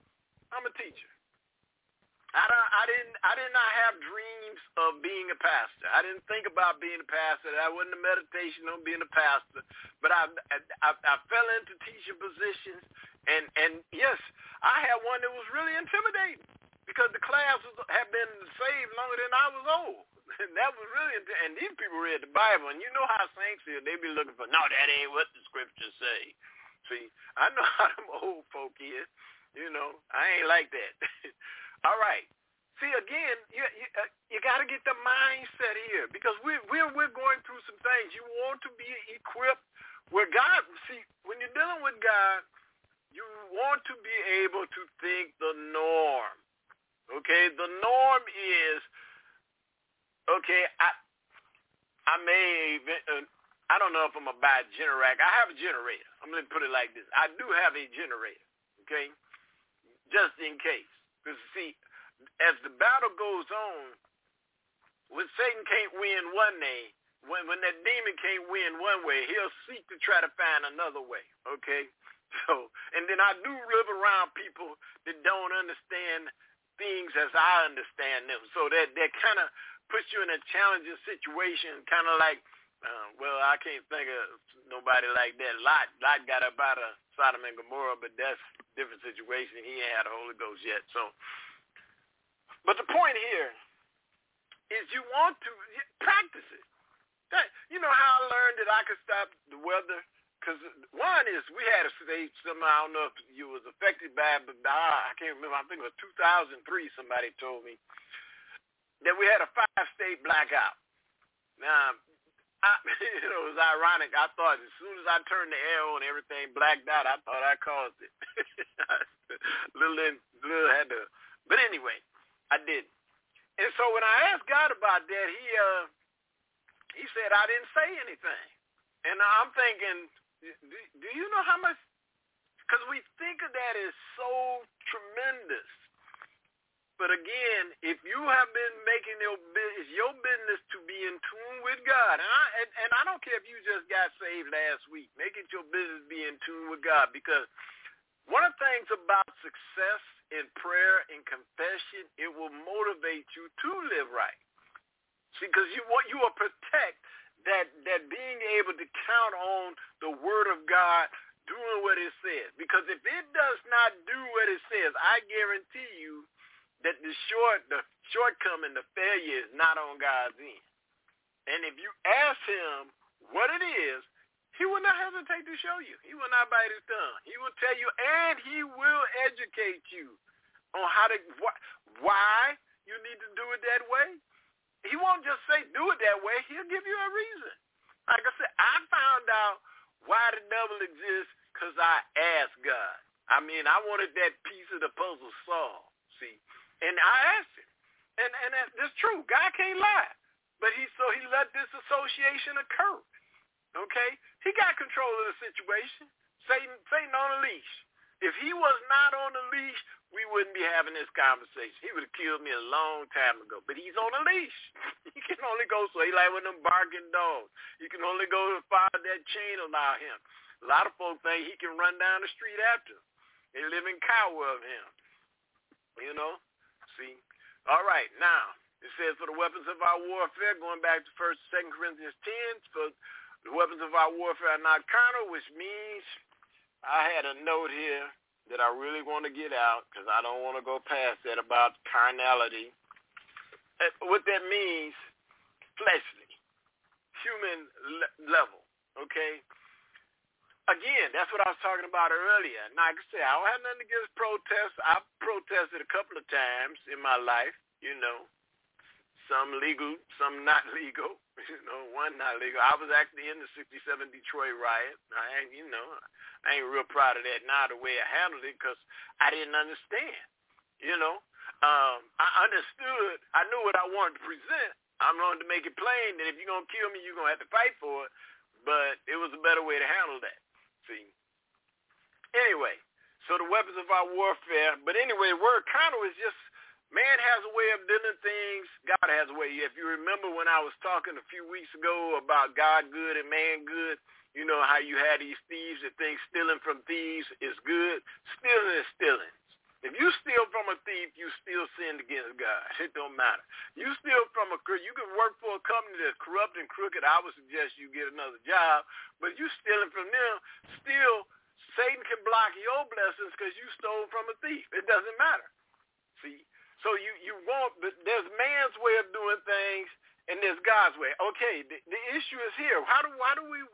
I did not have dreams of being a pastor. I didn't think about being a pastor. That wasn't a meditation on being a pastor. But I fell into teaching positions, and yes, I had one that was really intimidating because the class had been saved longer than I was old. And that was really, and these people read the Bible, and you know how saints are. They be looking for, no, that ain't what the scriptures say. See, I know how them old folk is. I ain't like that. All right. See, again, you got to get the mindset here because we're going through some things. You want to be equipped where God, see, when you're dealing with God, you want to be able to think the norm. Okay? The norm is, okay, I don't know if I'm going to buy a generator. I have a generator. I'm going to put it like this. I do have a generator, okay, just in case. Because, see, as the battle goes on, when Satan can't win one day, when that demon can't win one way, he'll seek to try to find another way, okay? So, and then I do live around people that don't understand things as I understand them. So that kind of puts you in a challenging situation, kind of like, I can't think of nobody like that. Lot got up out of Sodom and Gomorrah, but that's a different situation. He ain't had the Holy Ghost yet. So, but the point here is you want to practice it. You know how I learned that I could stop the weather? Because one is we had a state, somehow, I don't know if you was affected by it, but I can't remember. I think it was 2003 somebody told me that we had a 5-state blackout. Now, it was ironic. I thought as soon as I turned the air on, everything blacked out. I thought I caused it. little had to. But anyway, I didn't. And so when I asked God about that, he said I didn't say anything. And I'm thinking, do you know how much? Because we think of that as so tremendous. But again, if you have been making your business to be in tune with God, and I don't care if you just got saved last week, make it your business be in tune with God, because one of the things about success in prayer and confession, it will motivate you to live right. See, because you will protect that being able to count on the Word of God doing what it says. Because if it does not do what it says, I guarantee you that the shortcoming, the failure is not on God's end. And if you ask him what it is, he will not hesitate to show you. He will not bite his tongue. He will tell you, and he will educate you on why you need to do it that way. He won't just say do it that way. He'll give you a reason. Like I said, I found out why the devil exists because I asked God. I mean, I wanted that piece of the puzzle solved, see. And I asked him. And that's true. God can't lie. But he let this association occur. Okay? He got control of the situation. Satan on a leash. If he was not on a leash, we wouldn't be having this conversation. He would have killed me a long time ago. But he's on a leash. He can only go so. He like with them barking dogs. He can only go as far as that chain allow him. A lot of folks think he can run down the street after him. They live in cower of him. You know? See? All right. Now, it says for the weapons of our warfare, going back to 2 Corinthians 10, for the weapons of our warfare are not carnal, which means I had a note here that I really want to get out because I don't want to go past that about carnality. What that means, fleshly, human level, okay? Again, that's what I was talking about earlier. Now, like I said, I don't have nothing against protests. I've protested a couple of times in my life, you know. Some legal, some not legal. You know, one not legal. I was actually in the 67 Detroit riot. I ain't real proud of that now, the way I handled it, because I didn't understand, you know. I understood. I knew what I wanted to present. I wanted to make it plain that if you're going to kill me, you're going to have to fight for it. But it was a better way to handle that. See? Anyway, so the weapons of our warfare. But anyway, the word carnal is just, man has a way of doing things. God has a way. If you remember when I was talking a few weeks ago about God good and man good, you know how you had these thieves that think stealing from thieves is good. Stealing is stealing. If you steal from a thief, you still sinned against God. It don't matter. You steal from you can work for a company that's corrupt and crooked. I would suggest you get another job. But you stealing from them, still Satan can block your blessings because you stole from a thief. It doesn't matter. See? So you won't, but there's man's way of doing things and there's God's way. Okay, the issue is here. Why are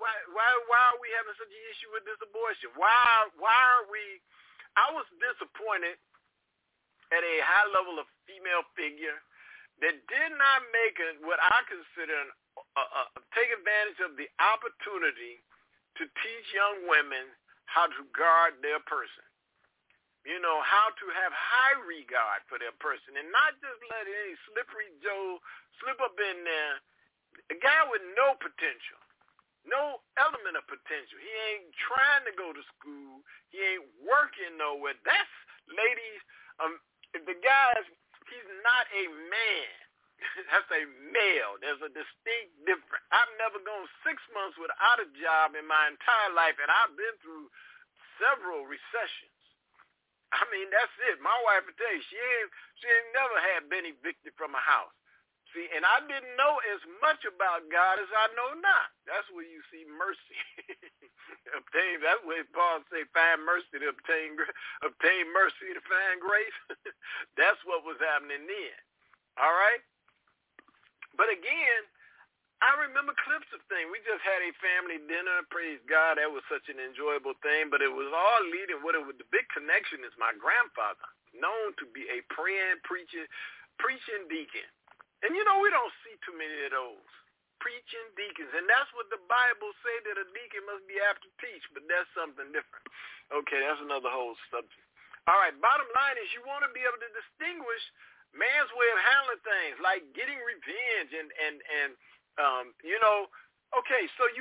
we having such an issue with this abortion? Why are we? I was disappointed at a high level of female figure that did not make what I consider take advantage of the opportunity to teach young women how to guard their person. You know, how to have high regard for their person and not just let any slippery Joe slip up in there. A guy with no potential, no element of potential. He ain't trying to go to school. He ain't working nowhere. That's, ladies, if the guy's, he's not a man. That's a male. There's a distinct difference. I've never gone 6 months without a job in my entire life, and I've been through several recessions. I mean, that's it. My wife will tell you, she ain't never been evicted from a house. See, and I didn't know as much about God as I know now. That's where you see mercy. Obtain. That's where Paul say, find mercy to obtain mercy to find grace. That's what was happening then. All right? But again, I remember clips of things. We just had a family dinner. Praise God. That was such an enjoyable thing. But it was all leading. The big connection is my grandfather, known to be a praying, preaching deacon. And we don't see too many of those preaching deacons. And that's what the Bible say, that a deacon must be apt to teach, but that's something different. Okay, that's another whole subject. All right, bottom line is you want to be able to distinguish man's way of handling things, like getting revenge and okay, so you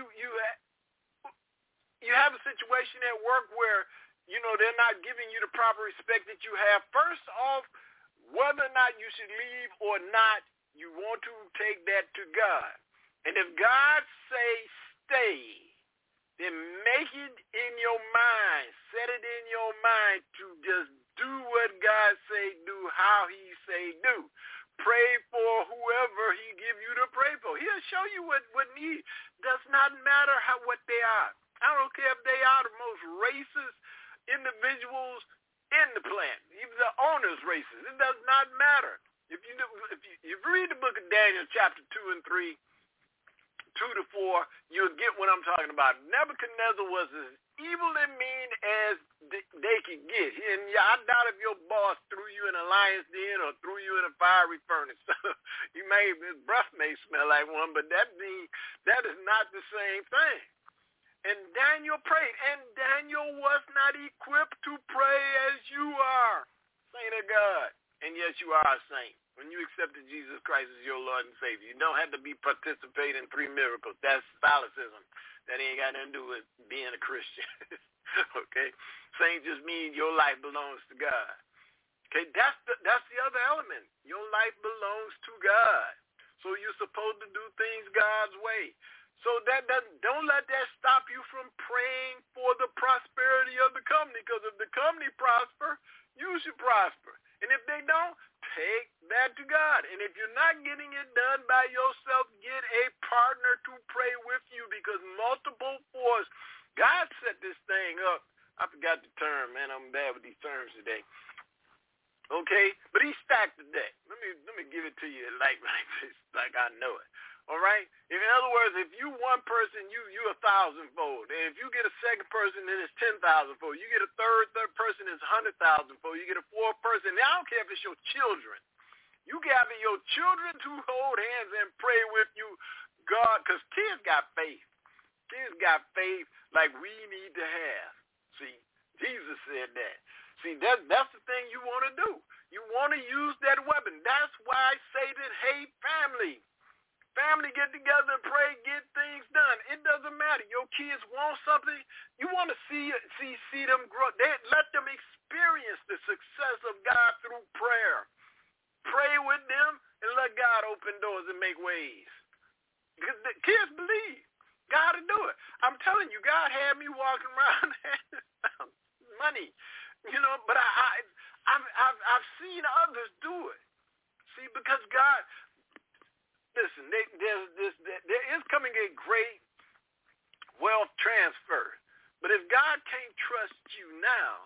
have a situation at work where, they're not giving you the proper respect that you have. First off, whether or not you should leave or not, you want to take that to God. And if God say stay, then make it in your mind, set it in your mind to just do what God say do, how he say do. Pray for whoever he give you to pray for. He'll show you what need. Does not matter what they are. I don't care if they are the most racist individuals in the plant, even the owner's racist. It does not matter. If you read the book of Daniel, chapter 2 and 3, 2-4, you'll get what I'm talking about. Nebuchadnezzar was as evil and mean as they could get. And I doubt if your boss threw you in a lion's den or threw you in a fiery furnace. His breath may smell like one, but that is not the same thing. And Daniel prayed, and Daniel was not equipped to pray as you are, saint of God. And yes, you are a saint. When you accepted Jesus Christ as your Lord and Savior, you don't have to participate in 3 miracles. That's Catholicism. That ain't got nothing to do with being a Christian. Okay? Saint just means your life belongs to God. Okay? That's the other element. Your life belongs to God. So you're supposed to do things God's way. So don't let that stop you from praying for the prosperity of the company, because if the company prosper, you should prosper. And if they don't, take that to God. And if you're not getting it done by yourself, get a partner to pray with you, because multiple force. God set this thing up. I forgot the term, man. I'm bad with these terms today. Okay? But he stacked the deck. Let me give it to you like this, like I know it. All right? In other words, if you one person, you 1,000-fold. And if you get a second person, then it's 10,000-fold. You get a third person, it's 100,000-fold. You get a fourth person. Now, I don't care if it's your children. You gather your children to hold hands and pray with you, God, because kids got faith. Kids got faith like we need to have. See, Jesus said that. See, that's the thing you want to do. You want to use that weapon. That's why Satan hates family. Family get together and pray, get things done. It doesn't matter. Your kids want something. You want to see them grow. Let them experience the success of God through prayer. Pray with them and let God open doors and make ways. Because the kids believe. God will do it. I'm telling you, God had me walking around money, but I've seen others do it. See, because God. Listen, there is coming a great wealth transfer. But if God can't trust you now,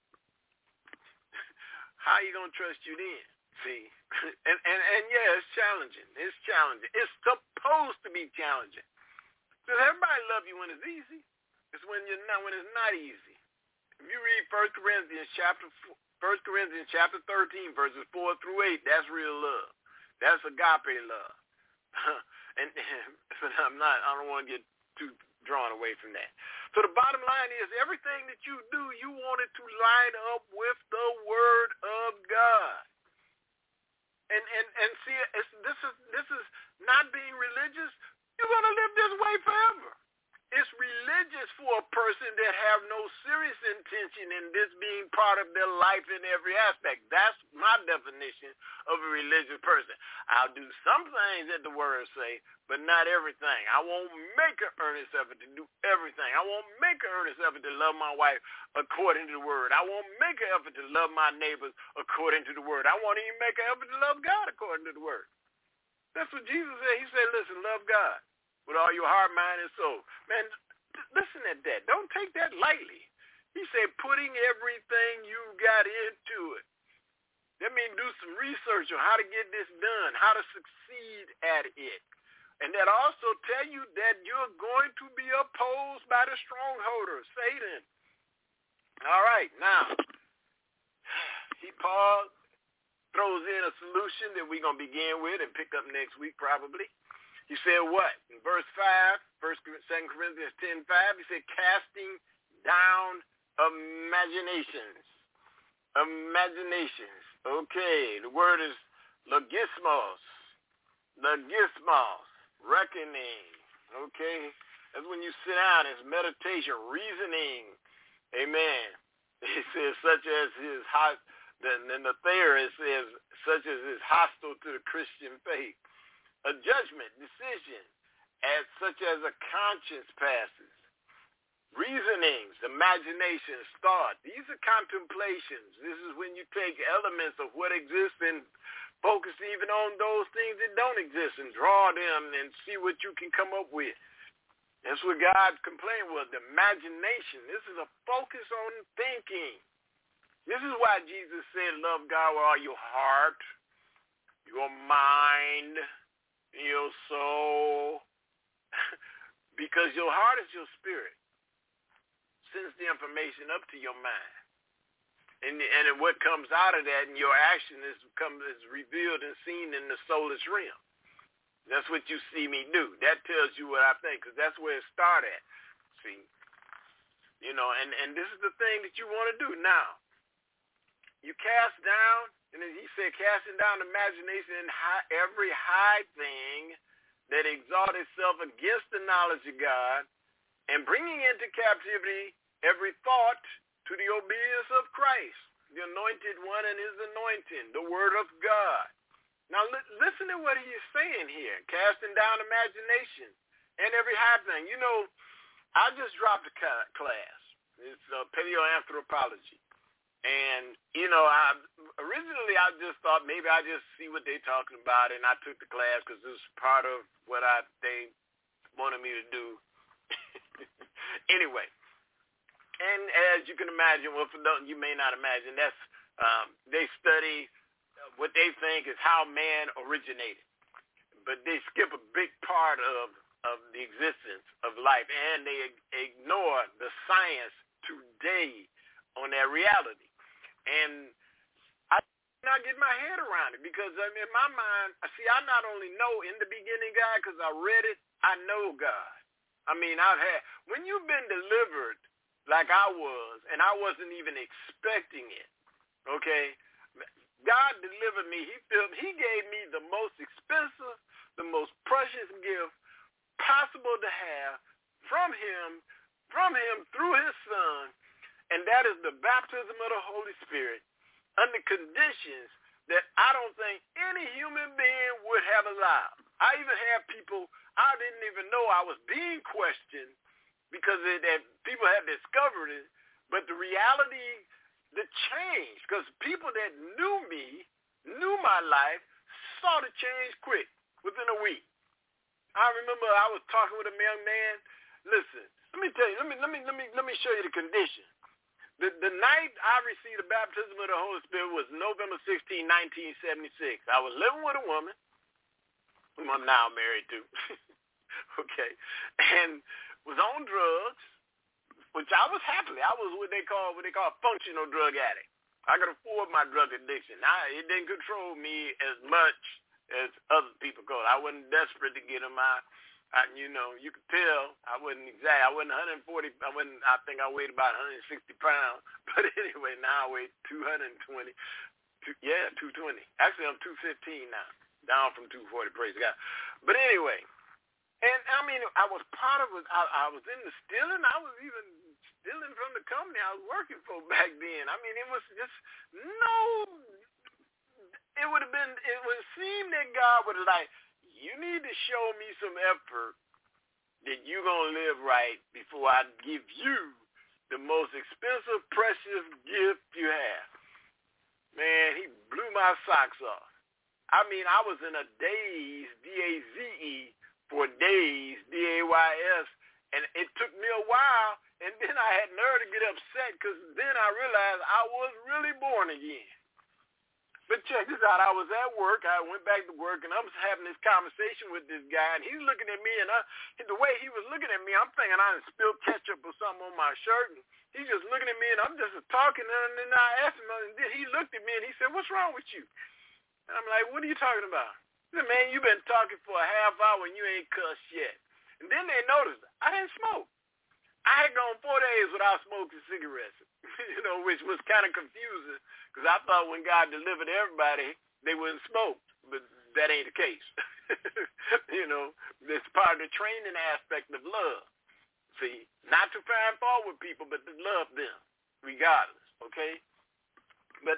how are you going to trust you then? See? And yeah, it's challenging. It's challenging. It's supposed to be challenging. Because everybody loves you when it's easy. It's when it's not easy. If you read 1 Corinthians chapter 13, verses 4 through 8, that's real love. That's agape love. And I don't want to get too drawn away from that. So the bottom line is, everything that you do, you want it to line up with the Word of God. And see, this is not being religious. You're going to live this way forever. It's religious for a person that have no serious intention in this being part of their life in every aspect. That's my definition of a religious person. I'll do some things that the Word say, but not everything. I won't make an earnest effort to do everything. I won't make an earnest effort to love my wife according to the Word. I won't make an effort to love my neighbors according to the Word. I won't even make an effort to love God according to the Word. That's what Jesus said. He said, listen, love God with all your heart, mind, and soul. Man, listen at that. Don't take that lightly. He said, putting everything you got into it. That means do some research on how to get this done, how to succeed at it. And that also tell you that you're going to be opposed by the strongholder, Satan. All right, now, Paul throws in a solution that we're going to begin with and pick up next week probably. He said what? In verse 5, 2 Corinthians 10:5, he said, casting down imaginations. Imaginations. Okay, the word is logismos. Logismos. Reckoning. Okay? That's when you sit down. It's meditation, reasoning. Amen. It says such as his hot. Then the Thayer says, such as is hostile to the Christian faith. A judgment, decision, as such as a conscience passes. Reasonings, imaginations, thought. These are contemplations. This is when you take elements of what exists and focus even on those things that don't exist and draw them and see what you can come up with. That's what God complained with, the imagination. This is a focus on thinking. This is why Jesus said, love God with all your heart, your mind, your soul, because your heart is your spirit. Sends the information up to your mind. And what comes out of that and your action is revealed and seen in the soulless realm. That's what you see me do. That tells you what I think, because that's where it started at. See? And this is the thing that you want to do now. You cast down, and then he said, casting down imagination and every high thing that exalts itself against the knowledge of God, and bringing into captivity every thought to the obedience of Christ, the anointed one and his anointing, the word of God. Now listen to what he is saying here, casting down imagination and every high thing. I just dropped a class. It's paleoanthropology. And, originally I just thought maybe I just see what they're talking about, and I took the class because it was part of what they wanted me to do. Anyway, and as you can imagine, well, for those you may not imagine, that's they study what they think is how man originated. But they skip a big part of the existence of life, and they ignore the science today on that reality. And I not get my head around it because in my mind, I not only know in the beginning God because I read it, I know God. When you've been delivered like I was, and I wasn't even expecting it, okay, God delivered me. He gave me the most expensive, the most precious gift possible to have from him through his son. And that is the baptism of the Holy Spirit under conditions that I don't think any human being would have allowed. I even have people, I didn't even know I was being questioned because that people had discovered it. But the reality, the change, because people that knew me, knew my life, saw the change quick, within a week. I remember I was talking with a young man. Listen, let me tell you, let me show you the condition. The night I received the baptism of the Holy Spirit was November 16, 1976. I was living with a woman, whom I'm now married to, okay, and was on drugs, which I was happily. I was what they call a functional drug addict. I could afford my drug addiction. It didn't control me as much as other people could. I wasn't desperate to get them out. You could tell I wasn't 140. I think I weighed about 160 pounds. But anyway, now I weigh 220. 220. Actually, I'm 215 now, down from 240. Praise God. But anyway, and I was part of it. I was in the stealing. I was even stealing from the company I was working for back then. It was just no. It would seem that God would like, you need to show me some effort that you're going to live right before I give you the most expensive, precious gift you have. Man, he blew my socks off. I mean, I was in a daze, D-A-Z-E, for days, D-A-Y-S, and it took me a while, and then I had nerve to get upset because then I realized I was really born again. But check this out. I was at work. I went back to work, and I was having this conversation with this guy, and he's looking at me, and the way he was looking at me, I'm thinking I done spilled ketchup or something on my shirt, and he's just looking at me, and I'm just talking, and then I asked him, and then he looked at me, and he said, "What's wrong with you?" And I'm like, "What are you talking about?" He said, "Man, you've been talking for a half hour, and you ain't cussed yet." And then they noticed I didn't smoke. I had gone 4 days without smoking cigarettes, which was kind of confusing because I thought when God delivered everybody, they wouldn't smoke, but that ain't the case. It's part of the training aspect of love. See, not to find fault with people, but to love them regardless, okay? But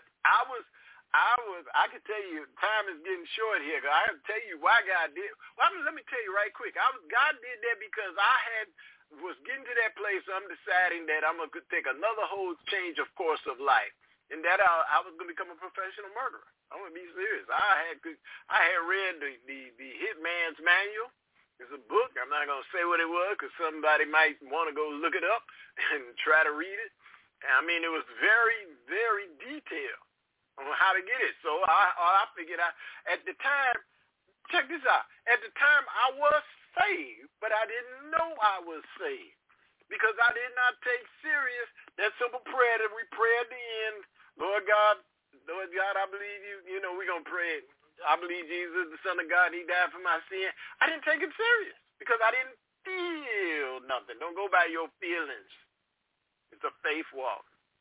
I can tell you, time is getting short here. Cause I can tell you why God did. Well, let me tell you right quick. God did that because I was getting to that place. I'm deciding that I'm gonna take another whole change of course of life, and that I was gonna become a professional murderer. I'm gonna be serious. I had read the Hitman's Manual. It's a book. I'm not gonna say what it was because somebody might want to go look it up and try to read it. I mean, it was very, very detailed on how to get it. So I figured at the time, check this out. At the time, I was saved, but I didn't know I was saved because I did not take serious that simple prayer that we pray at the end. Lord God, I believe you. We're going to pray. I believe Jesus is the Son of God. He died for my sin. I didn't take it serious because I didn't feel nothing. Don't go by your feelings. It's a faith walk.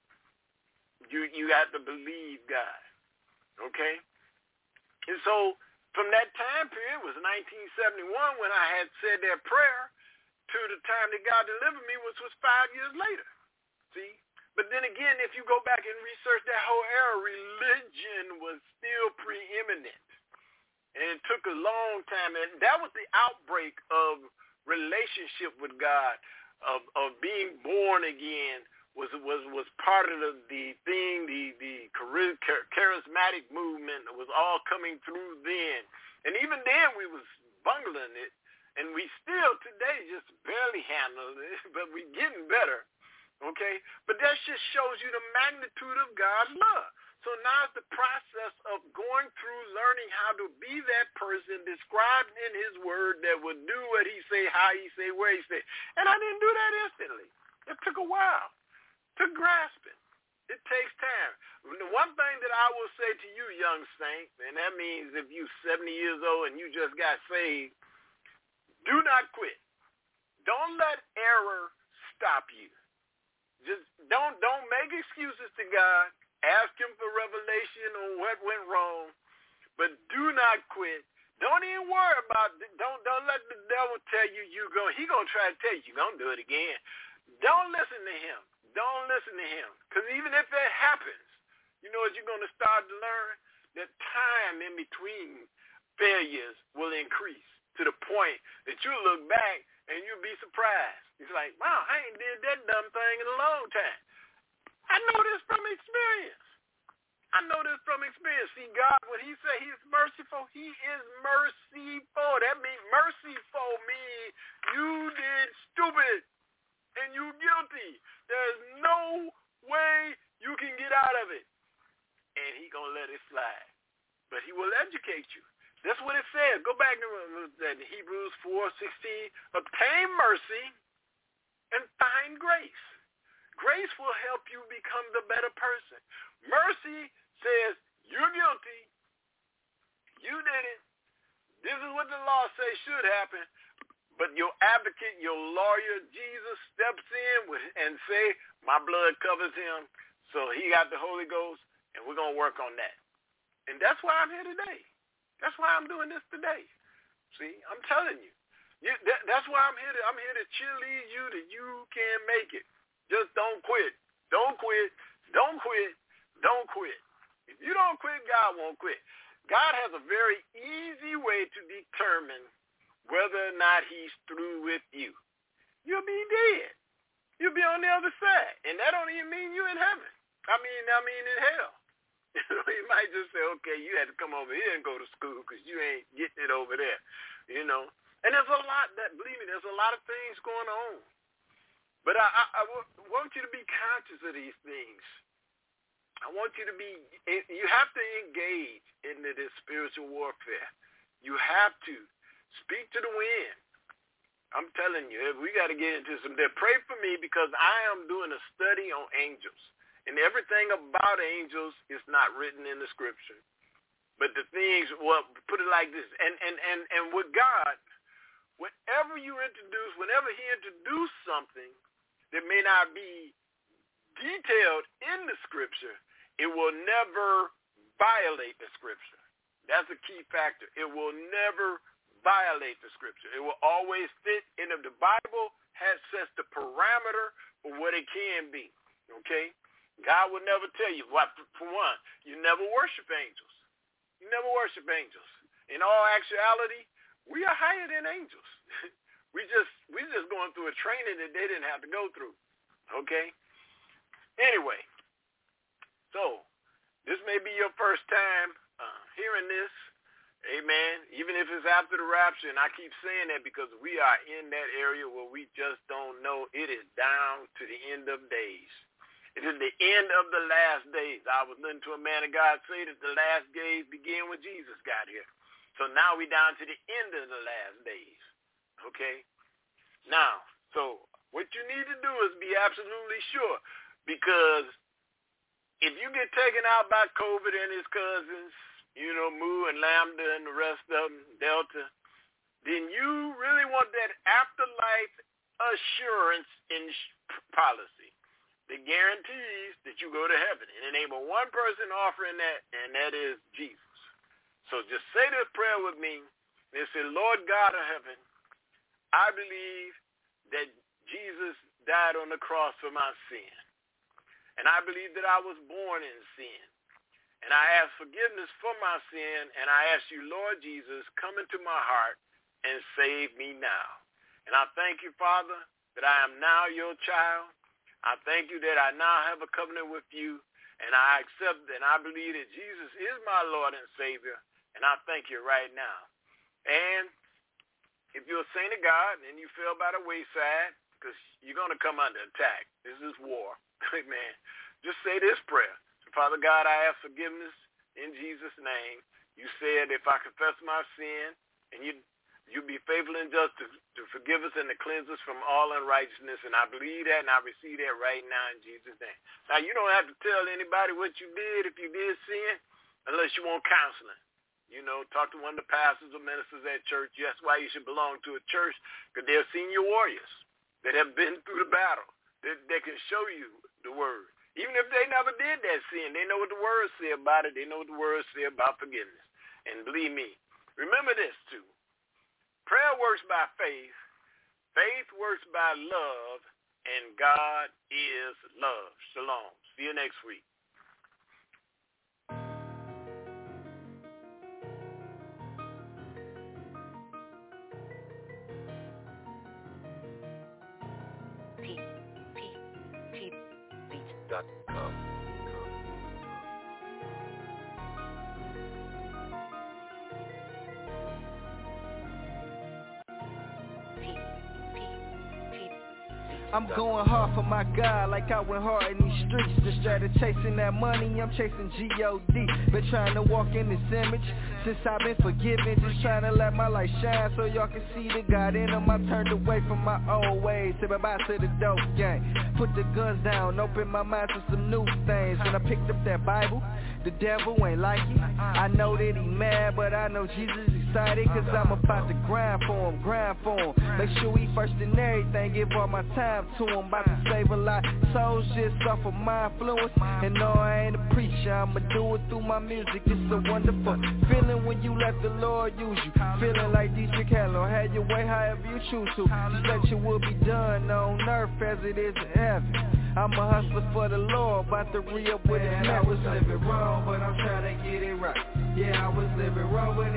You got to believe God, okay? And so from that time period, it was 1971 when I had said that prayer to the time that God delivered me, which was 5 years later, see? But then again, if you go back and research that whole era, religion was still preeminent. And it took a long time. And that was the outbreak of relationship with God, of being born again, was part of the thing, the charismatic movement was all coming through then. And even then we was bungling it, and we still today just barely handle it, but we're getting better, okay? But that just shows you the magnitude of God's love. So now it's the process of going through learning how to be that person described in his word that would do what he say, how he say, where he say. And I didn't do that instantly. It took a while to grasp it. It takes time. The one thing that I will say to you, young saint, and that means if you're 70 years old and you just got saved, do not quit. Don't let error stop you. Just don't make excuses to God. Ask him for revelation on what went wrong, but do not quit. Don't even worry about it. Don't let the devil tell you he gonna try to tell you you're gonna do it again. Don't listen to him. Don't listen to him, because even if that happens, you know what you're gonna start to learn? That time in between failures will increase to the point that you look back and you'll be surprised. It's like, wow, I ain't did that dumb thing in a long time. I know this from experience. See, God, when he said he's merciful, he is merciful. That means merciful means you did stupid and you guilty. There's no way you can get out of it. And he going to let it slide. But he will educate you. That's what it says. Go back to Hebrews 4:16. Obtain mercy and find grace. Grace will help you become the better person. Mercy says, you're guilty. You did it. This is what the law says should happen. But your advocate, your lawyer, Jesus, steps in and say, my blood covers him. So he got the Holy Ghost, and we're going to work on that. And that's why I'm here today. That's why I'm doing this today. See, I'm telling you. That's why I'm here to cheerlead you that you can make it. Just don't quit. Don't quit. Don't quit. Don't quit. If you don't quit, God won't quit. God has a very easy way to determine whether or not he's through with you. You'll be dead. You'll be on the other side. And that don't even mean you're in heaven. I mean in hell. He might just say, okay, you had to come over here and go to school because you ain't getting it over there, And there's a lot believe me, there's a lot of things going on. But I want you to be conscious of these things. I want you have to engage into this spiritual warfare. You have to speak to the wind. I'm telling you, we got to get into some. Pray for me because I am doing a study on angels. And everything about angels is not written in the scripture. But the things, put it like this. And with God, whenever he introduced something that may not be detailed in the scripture, it will never violate the scripture. That's a key factor. It will never violate the scripture. It will always fit. And if the Bible sets the parameter for what it can be, okay? God will never tell you. For one, you never worship angels. You never worship angels. In all actuality, we are higher than angels. we just going through a training that they didn't have to go through. Okay? Anyway, so this may be your first time hearing this. Amen. Even if it's after the rapture, and I keep saying that because we are in that area where we just don't know. It is down to the end of days. It is the end of the last days. I was listening to a man of God say that the last days began when Jesus got here. So now we're down to the end of the last days. Okay? Now, so what you need to do is be absolutely sure, because if you get taken out by COVID and his cousins, Mu and Lambda and the rest of them, Delta, then you really want that afterlife assurance in policy that guarantees that you go to heaven. And it ain't but one person offering that, and that is Jesus. So just say this prayer with me and say, Lord God of heaven, I believe that Jesus died on the cross for my sin. And I believe that I was born in sin. And I ask forgiveness for my sin, and I ask you, Lord Jesus, come into my heart and save me now. And I thank you, Father, that I am now your child. I thank you that I now have a covenant with you, and I accept and I believe that Jesus is my Lord and Savior, and I thank you right now. And if you're a saint of God and you fell by the wayside, because you're going to come under attack. This is war. Amen. Just say this prayer. So, Father God, I ask forgiveness in Jesus' name. You said if I confess my sin, and you be faithful and just to forgive us and to cleanse us from all unrighteousness. And I believe that, and I receive that right now in Jesus' name. Now, you don't have to tell anybody what you did if you did sin, unless you want counseling. Talk to one of the pastors or ministers at church. That's why you should belong to a church, because they're senior warriors that have been through the battle. They can show you the word. Even if they never did that sin, they know what the words say about it. They know what the words say about forgiveness. And believe me, remember this too. Prayer works by faith. Faith works by love. And God is love. Shalom. See you next week. PPPbeats.com. I'm going hard for my God like I went hard in these streets. Instead of chasing that money, I'm chasing G.O.D. Been trying to walk in this image since I've been forgiven. Just trying to let my light shine so y'all can see the God in them. I turned away from my old ways, said bye-bye to the dope gang. Put the guns down, open my mind to some new things. When I picked up that Bible, the devil ain't like it. I know that he mad, but I know Jesus excited, cause I'm about to grind for him. Make sure he first in everything, give all my time to him. About to save a lot souls just off of my influence. And no, I ain't a preacher, I'ma do it through my music. It's a wonderful feeling when you let the Lord use you. Feeling like Dietrich Haller, have your way however you choose to. Just let your will be done on earth as it is in heaven. I'm a hustler for the Lord, about to re-up with his man. I was living wrong, but I'm trying to get it right. Yeah, I was living wrong, but it's too late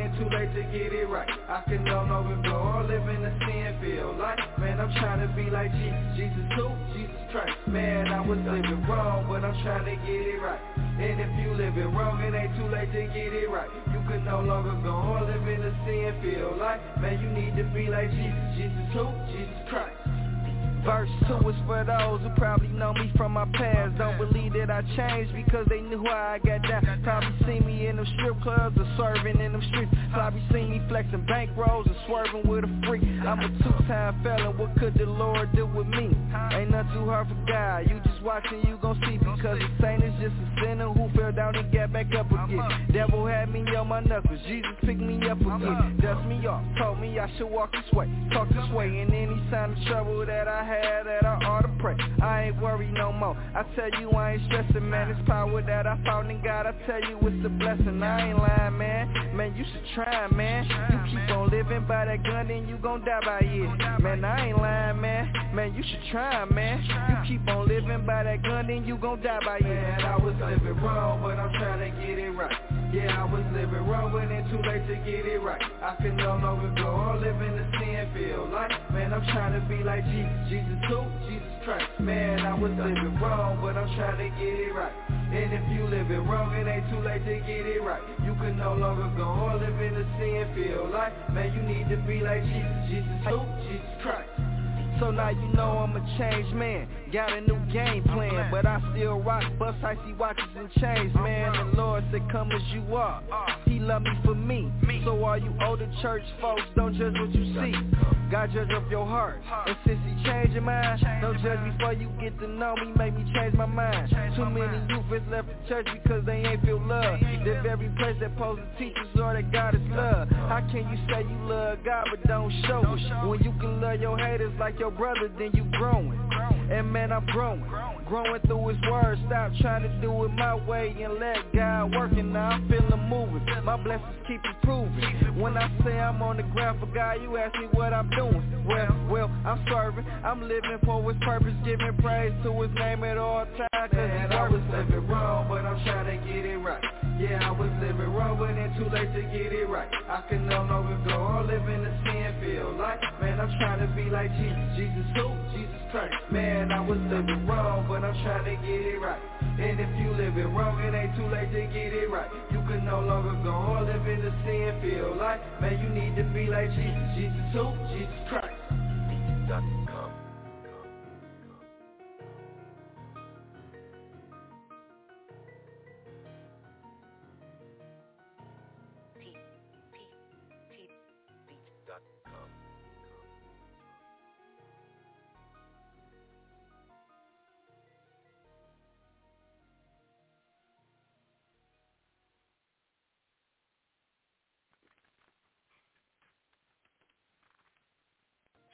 late to get it right. I can no longer go or live in the sin field. Like, man, I'm trying to be like Jesus who? Jesus Christ. Man, I was living wrong, but I'm trying to get it right. And if you live it wrong, it ain't too late to get it right. You can no longer go or live in the sin field. Like, man, you need to be like Jesus who? Jesus Christ. Verse 2 is for those who probably know me from my past. Don't believe that I changed because they knew how I got down. Probably see me in them strip clubs or serving in them streets. Probably see me flexing bankrolls or swerving with a freak. I'm a two-time felon, what could the Lord do with me? Ain't nothing too hard for God, you just watching, you gon' see. Because the saint is just a sinner who fell down and got back up again. Devil had me on my knuckles, Jesus picked me up again. Dust me off, told me I should walk this way, talk this way. And any sign of trouble that I had, that I ought to pray. I ain't worried no more. I tell you I ain't stressing, man. It's power that I found in God. I tell you it's a blessing. I ain't lying, man. Man, you should try, man. You keep on living by that gun, then you gon' die by it. Man, I ain't lying, man. Man, you should try, man. You keep on living by that gun, then you gon' die by it. Man, I was living wrong, but I'm trying to get it right. Yeah, I was living wrong, but it's too late to get it right. I can no longer go or live in the sin field. Like, man, I'm trying to be like Jesus too, Jesus Christ. Man, I was living wrong, but I'm trying to get it right. And if you live it wrong, it ain't too late to get it right. You can no longer go or live in the sin field. Like, man, you need to be like Jesus too, Jesus Christ. So now you know I'm a changed man. Got a new game plan, but I still rock bust icy watches and chains, man. The Lord said come as you are. He love me for me. So all you older church folks, don't judge what you see. God judge up your heart. And since he changed your mind, don't judge before you get to know me. Make me change my mind. Too many youth has left the church because they ain't feel love. The very place that supposed to teach us all that God is love. How can you say you love God but don't show it? When you can love your haters like your brother, then you growing. And man, I'm growing through his word. Stop trying to do it my way and let God work. And now I'm feeling moving. My blessings keep improving. When I say I'm on the ground for God, you ask me what I'm doing. Well, I'm serving. I'm living for his purpose, giving praise to his name at all times. Man, I was living wrong, but I'm trying to get it right. Yeah, I was living wrong, but it's too late to get it right. I can no longer go or live in the sin field. Like, man, I'm trying to be like Jesus who? Jesus Christ. Man, I was living wrong, but I'm trying to get it right. And if you live it wrong, it ain't too late to get it right. You can no longer go or live in the sin field. Like, man, you need to be like Jesus who? Jesus Christ.